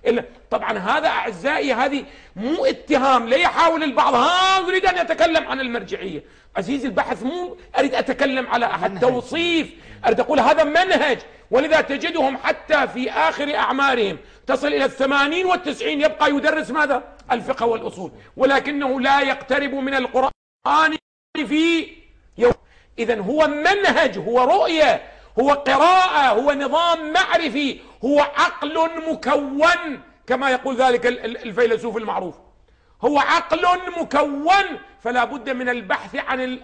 إلا طبعا هذا أعزائي هذه مو اتهام، لا يحاول البعض ها أريد أن يتكلم عن المرجعية. عزيزي البحث مو أريد أتكلم على أحد، توصيف، أريد أقول هذا منهج. ولذا تجدهم حتى في آخر أعمارهم تصل إلى الثمانين والتسعين يبقى يدرس ماذا؟ الفقه والأصول، ولكنه لا يقترب من القرآن في يوم. إذن هو منهج، هو رؤية، هو قراءة، هو نظام معرفي، هو عقل مكون كما يقول ذلك الفيلسوف المعروف، هو عقل مكون. فلا بد من البحث عن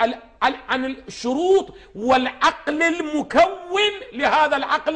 عن الشروط والعقل المكون لهذا العقل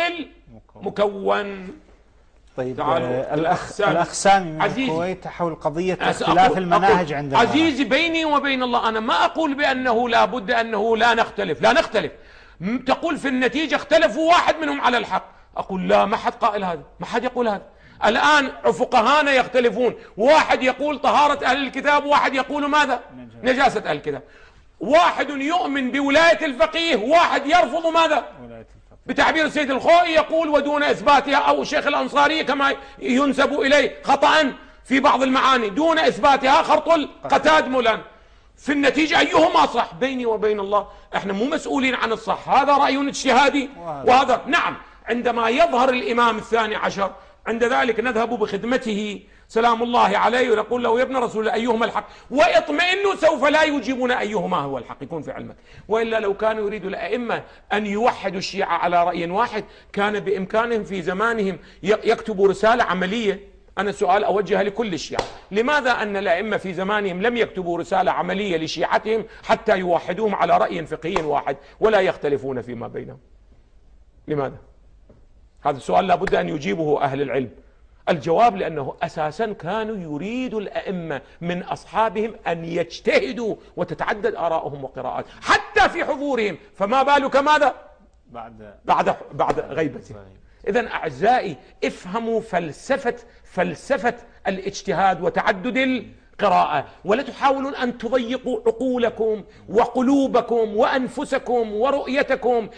المكون. طيب آه الأخ الأخ سامي من الكويت حول قضية اختلاف المناهج عندنا. عزيزي بيني وبين الله أنا ما أقول بأنه لا بد أنه لا نختلف، لا نختلف. تقول في النتيجة اختلفوا واحد منهم على الحق، أقول لا، ما حد قائل هذا، ما حد يقول هذا. الآن فقهانا يختلفون، واحد يقول طهارة أهل الكتاب، واحد يقول ماذا؟ نجاسة أهل الكتاب. واحد يؤمن بولاية الفقيه، واحد يرفض ماذا؟ بتعبير السيد الخوئي يقول ودون إثباتها، أو الشيخ الأنصاري كما ينسب إليه خطأ في بعض المعاني، دون إثباتها خرط القتاد مولان. في النتيجة أيهما صح؟ بيني وبين الله احنا مو مسؤولين عن الصح، هذا رأي اجتهادي وهذا نعم. عندما يظهر الإمام الثاني عشر عند ذلك نذهب بخدمته سلام الله عليه ونقول له يا ابن رسول الله أيهما الحق، واطمئنوا سوف لا يجيبون أيهما هو الحق، يكون في علمك. وإلا لو كانوا يريدوا الأئمة أن يوحدوا الشيعة على رأي واحد كان بإمكانهم في زمانهم يكتبوا رسالة عملية. أنا سؤال أوجه لكل الشيعة، لماذا أن الأئمة في زمانهم لم يكتبوا رسالة عملية لشيعتهم حتى يوحدوهم على رأي فقهي واحد ولا يختلفون فيما بينهم؟ لماذا؟ هذا السؤال لابد أن يجيبه أهل العلم. الجواب لأنه أساسا كانوا يريد الأئمة من أصحابهم أن يجتهدوا وتتعدد آراءهم وقراءات حتى في حضورهم، فما بالك ماذا؟ بعد بعد بعد غيبته. إذن أعزائي افهموا فلسفة فلسفة الاجتهاد وتعدد القراءة، ولا تحاولون أن تضيقوا عقولكم وقلوبكم وأنفسكم ورؤيتكم،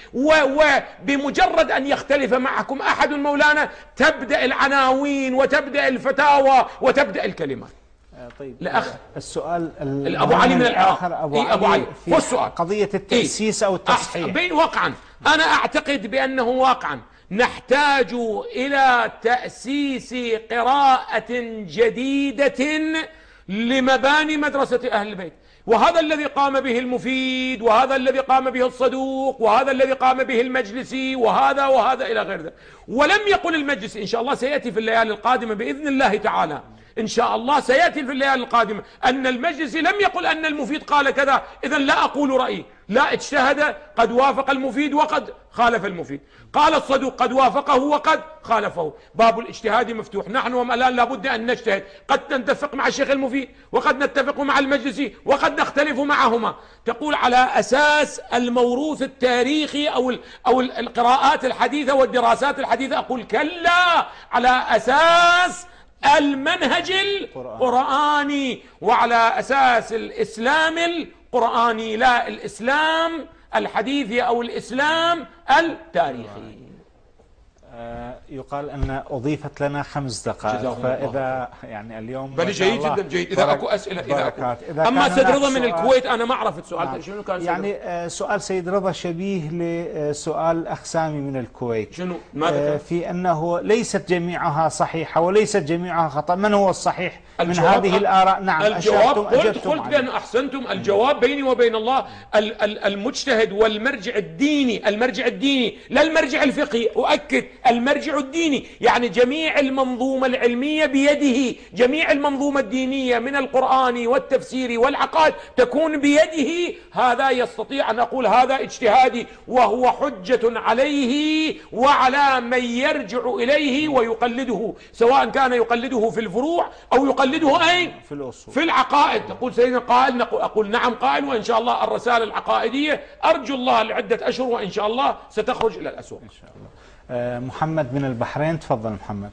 وبمجرد أن يختلف معكم أحد مولانا تبدأ العناوين وتبدأ الفتاوى وتبدأ الكلمات. طيب الأخ السؤال أبو علي من العراق، أبو أبو علي في والسؤال قضية التأسيس أو التصحيح. بين واقعا أنا أعتقد بأنه واقعا نحتاج إلى تأسيس قراءة جديدة لمباني مدرسة أهل البيت، وهذا الذي قام به المفيد، وهذا الذي قام به الصدوق، وهذا الذي قام به المجلسي، وهذا وهذا إلى غير ذلك. ولم يقل المجلس، إن شاء الله سيأتي في الليالي القادمة بإذن الله تعالى، إن شاء الله سيأتي في الليالي القادمة أن المجلس لم يقل أن المفيد قال كذا إذن لا أقول رأيي، لا، اجتهد قد وافق المفيد وقد خالف المفيد، قال الصدوق قد وافقه وقد خالفه. باب الاجتهاد مفتوح، نحن الآن لابد أن نجتهد، قد نتفق مع الشيخ المفيد وقد نتفق مع المجلسي وقد نختلف معهما. تقول على أساس الموروث التاريخي أو أو القراءات الحديثة والدراسات الحديثة، أقول كلا، على أساس المنهج القرآني وعلى أساس الإسلام القرآني، لا الإسلام الحديثي أو الإسلام التاريخي. يقال أن أضيفت لنا خمس دقائق، فإذا يعني اليوم بل جيد جدا جيد. إذا أكو أسئلة إذا أكو. أما سيد رضا من الكويت أنا ما عرفت سؤال. نعم. شنو كان يعني آه سؤال سيد رضا شبيه لسؤال أخ سامي من الكويت. شنو؟ ماذا؟ آه في أنه ليست جميعها صحيحة وليست جميعها خطأ، من هو الصحيح من هذه الآراء؟ نعم الجواب قلت قلت بأن أحسنتم. الجواب بيني وبين الله المجتهد والمرجع الديني، المرجع الديني لا المرجع الفقهي، أؤكد المرجع الديني، يعني جميع المنظومة العلمية بيده، جميع المنظومة الدينية من القرآن والتفسير والعقائد تكون بيده. هذا يستطيع أن أقول هذا اجتهادي وهو حجة عليه وعلى من يرجع إليه ويقلده، سواء كان يقلده في الفروع أو يقلده أين؟ في الأصول، في العقائد. تقول سيدنا قائل، أقول نعم قائل، وإن شاء الله الرسالة العقائدية أرجو الله لعدة أشهر وإن شاء الله ستخرج إلى الأسواق إن شاء الله. محمد من البحرين، تفضل محمد.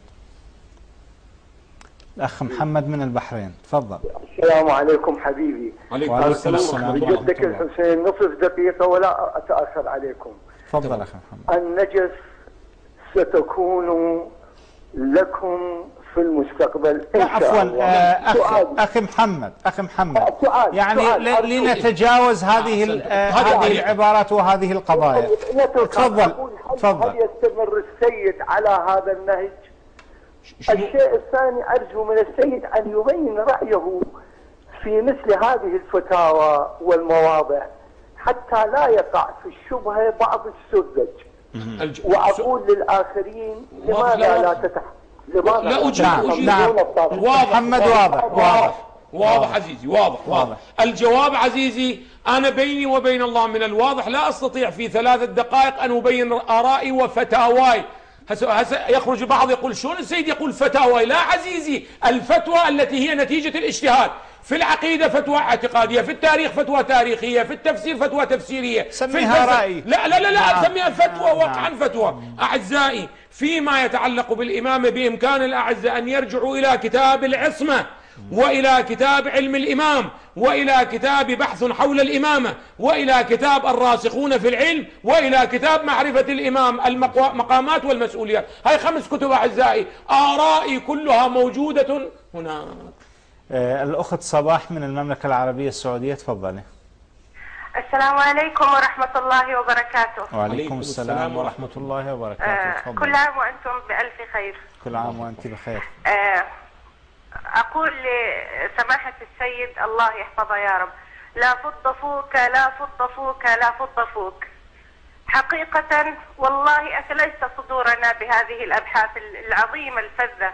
الأخ محمد من البحرين، تفضل. السلام عليكم حبيبي. وعليكم السلام. بجدك الحسين نصف دقيقة ولا أتأخر عليكم. تفضل أخي محمد. النجس ستكون لكم في المستقبل إن لا شاء عفوا الله. آه، أخ سؤال. أخي محمد أخي محمد سؤال. يعني سؤال. ل- لنتجاوز هذه ال- آه، هذه العبارات وهذه القضايا. تفضل تفضل. هل يستمر السيد على هذا النهج؟ الشيء الثاني أرجو من السيد أن يبين رأيه في مثل هذه الفتاوى والمواضع حتى لا يقع في الشبهة بعض السذج. وأقول للآخرين لماذا لا تتح لماذا لا أجيب نعم أجيب نعم واضح محمد واضح واضح واضح عزيزي واضح واضح الجواب عزيزي. أنا بيني وبين الله من الواضح لا أستطيع في ثلاثة دقائق أن أبين آرائي وفتاواي. هسه هسه يخرج بعض يقول شلون السيد يقول فتاواي؟ لا عزيزي، الفتوى التي هي نتيجة الاجتهاد. في العقيدة فتوى اعتقادية، في التاريخ فتوى تاريخية، في التفسير فتوى تفسيرية، سميها رأي. لا لا لا لا نعم. أسميها فتوى نعم. وقعا فتوى. أعزائي، فيما يتعلق بالإمامة بإمكان الأعزاء أن يرجعوا إلى كتاب العصمة وإلى كتاب علم الإمام وإلى كتاب بحث حول الإمامة وإلى كتاب الراسخون في العلم وإلى كتاب معرفة الإمام المقامات والمسؤوليات. هاي خمس كتب أعزائي، آرائي كلها موجودة هناك. آه، الأخت صباح من المملكة العربية السعودية، تفضلي. السلام عليكم ورحمة الله وبركاته. وعليكم السلام ورحمة الله وبركاته. آه كل عام وأنتم بألف خير. كل عام وأنت بخير. آه أقول لسماحة السيد الله يحفظه يا رب، لا فض فوك لا فض فوك لا فض فوك. حقيقة والله أثلجت صدورنا بهذه الأبحاث العظيمة الفذة،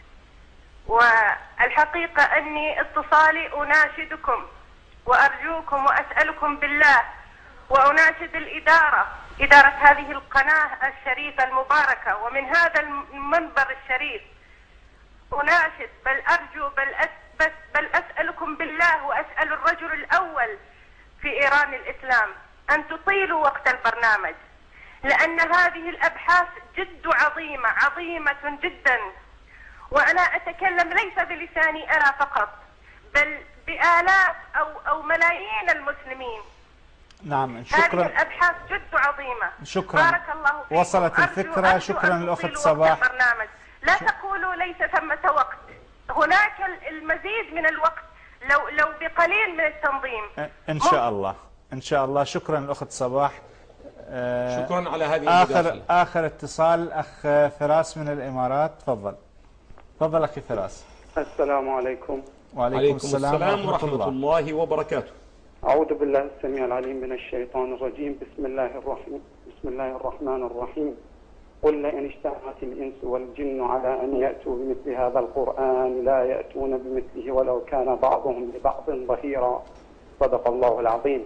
والحقيقة أني اتصالي أناشدكم وأرجوكم وأسألكم بالله وأناشد الإدارة إدارة هذه القناة الشريفة المباركة ومن هذا المنبر الشريف أناشد بل أرجو بل أثبت بل أسألكم بالله وأسأل الرجل الأول في إيران الإسلام أن تطيلوا وقت البرنامج، لأن هذه الأبحاث جد عظيمة عظيمة جدا، وأنا أتكلم ليس بلساني أنا فقط بل بآلاف أو أو ملايين المسلمين. نعم شكرا. هذه الأبحاث جد عظيمة. شكرا. بارك الله فيكم. وصلت الفكرة. أرجو شكرا أن الأخت تطيلوا صباح. وقت البرنامج. لا تقولوا ليس ثمة وقت، هناك المزيد من الوقت لو لو بقليل من التنظيم. إن شاء الله إن شاء الله. شكرا الأخت صباح. آه شكرا على هذه آخر المداخلة. آخر اتصال أخ فراس من الإمارات، تفضل. تفضل أخي فراس. السلام عليكم. وعليكم السلام, السلام ورحمة, ورحمة الله. الله وبركاته. أعوذ بالله السميع العليم من الشيطان الرجيم. بسم الله الرحمن بسم الله الرحمن الرحيم. قل لئن اجتمعت الإنس والجن على أن يأتوا بمثل هذا القرآن لا يأتون بمثله ولو كان بعضهم لبعض ظهيرا. صدق الله العظيم.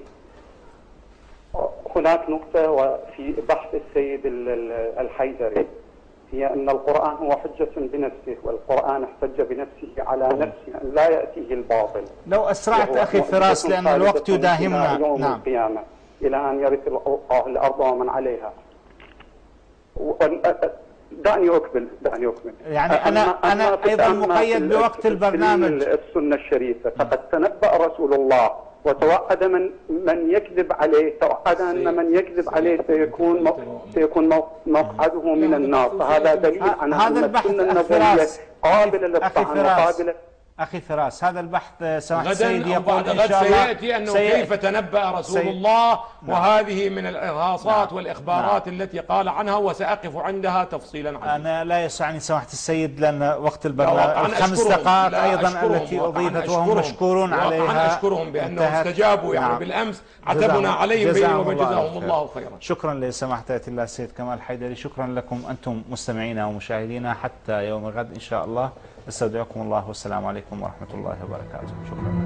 هناك نقطة وفي بحث السيد الحيدري هي أن القرآن هو حجة بنفسه، والقرآن احتج بنفسه على نفسه أن لا يأتيه الباطل. لو أسرعت أخي فراس لأن الوقت يداهمنا. يوم نعم. القيامة إلى أن يرث الله الأرض ومن عليها. دعني أكمل دعني أكمل يعني أنا أنا أيضا مقيد بوقت البرنامج. السنة الشريفة فقد تنبأ رسول الله وتوعد من من يكذب عليه، توعد أن من يكذب عليه سيكون سيكون مقعده من النار، فهذا دليل على أن السنة النبوية قابلة للطعن وقابلة. أخي فراس هذا البحث سماحة غدا السيد يقول إن شاء الله سيأتي أنه سي... كيف تنبأ رسول سي... الله. نعم. وهذه من الإرهاصات نعم. والإخبارات نعم. التي قال عنها وسأقف عندها تفصيلا عنها. أنا لا يسعني سماحة السيد لأن وقت البرنامج الخمس دقائق أيضا التي أضيفت وهم مشكورون عليها. أنا أشكرهم بأنهم استجابوا يعني نعم. بالأمس عتبنا عليهم بهم وجزاهم الله خيرا. شكرا لسماحة آية الله السيد كمال الحيدري. شكرا لكم أنتم مستمعينا ومشاهدينا حتى يوم الغد إن شاء الله. استودعكم الله والسلام عليكم ورحمة الله وبركاته. شكرا.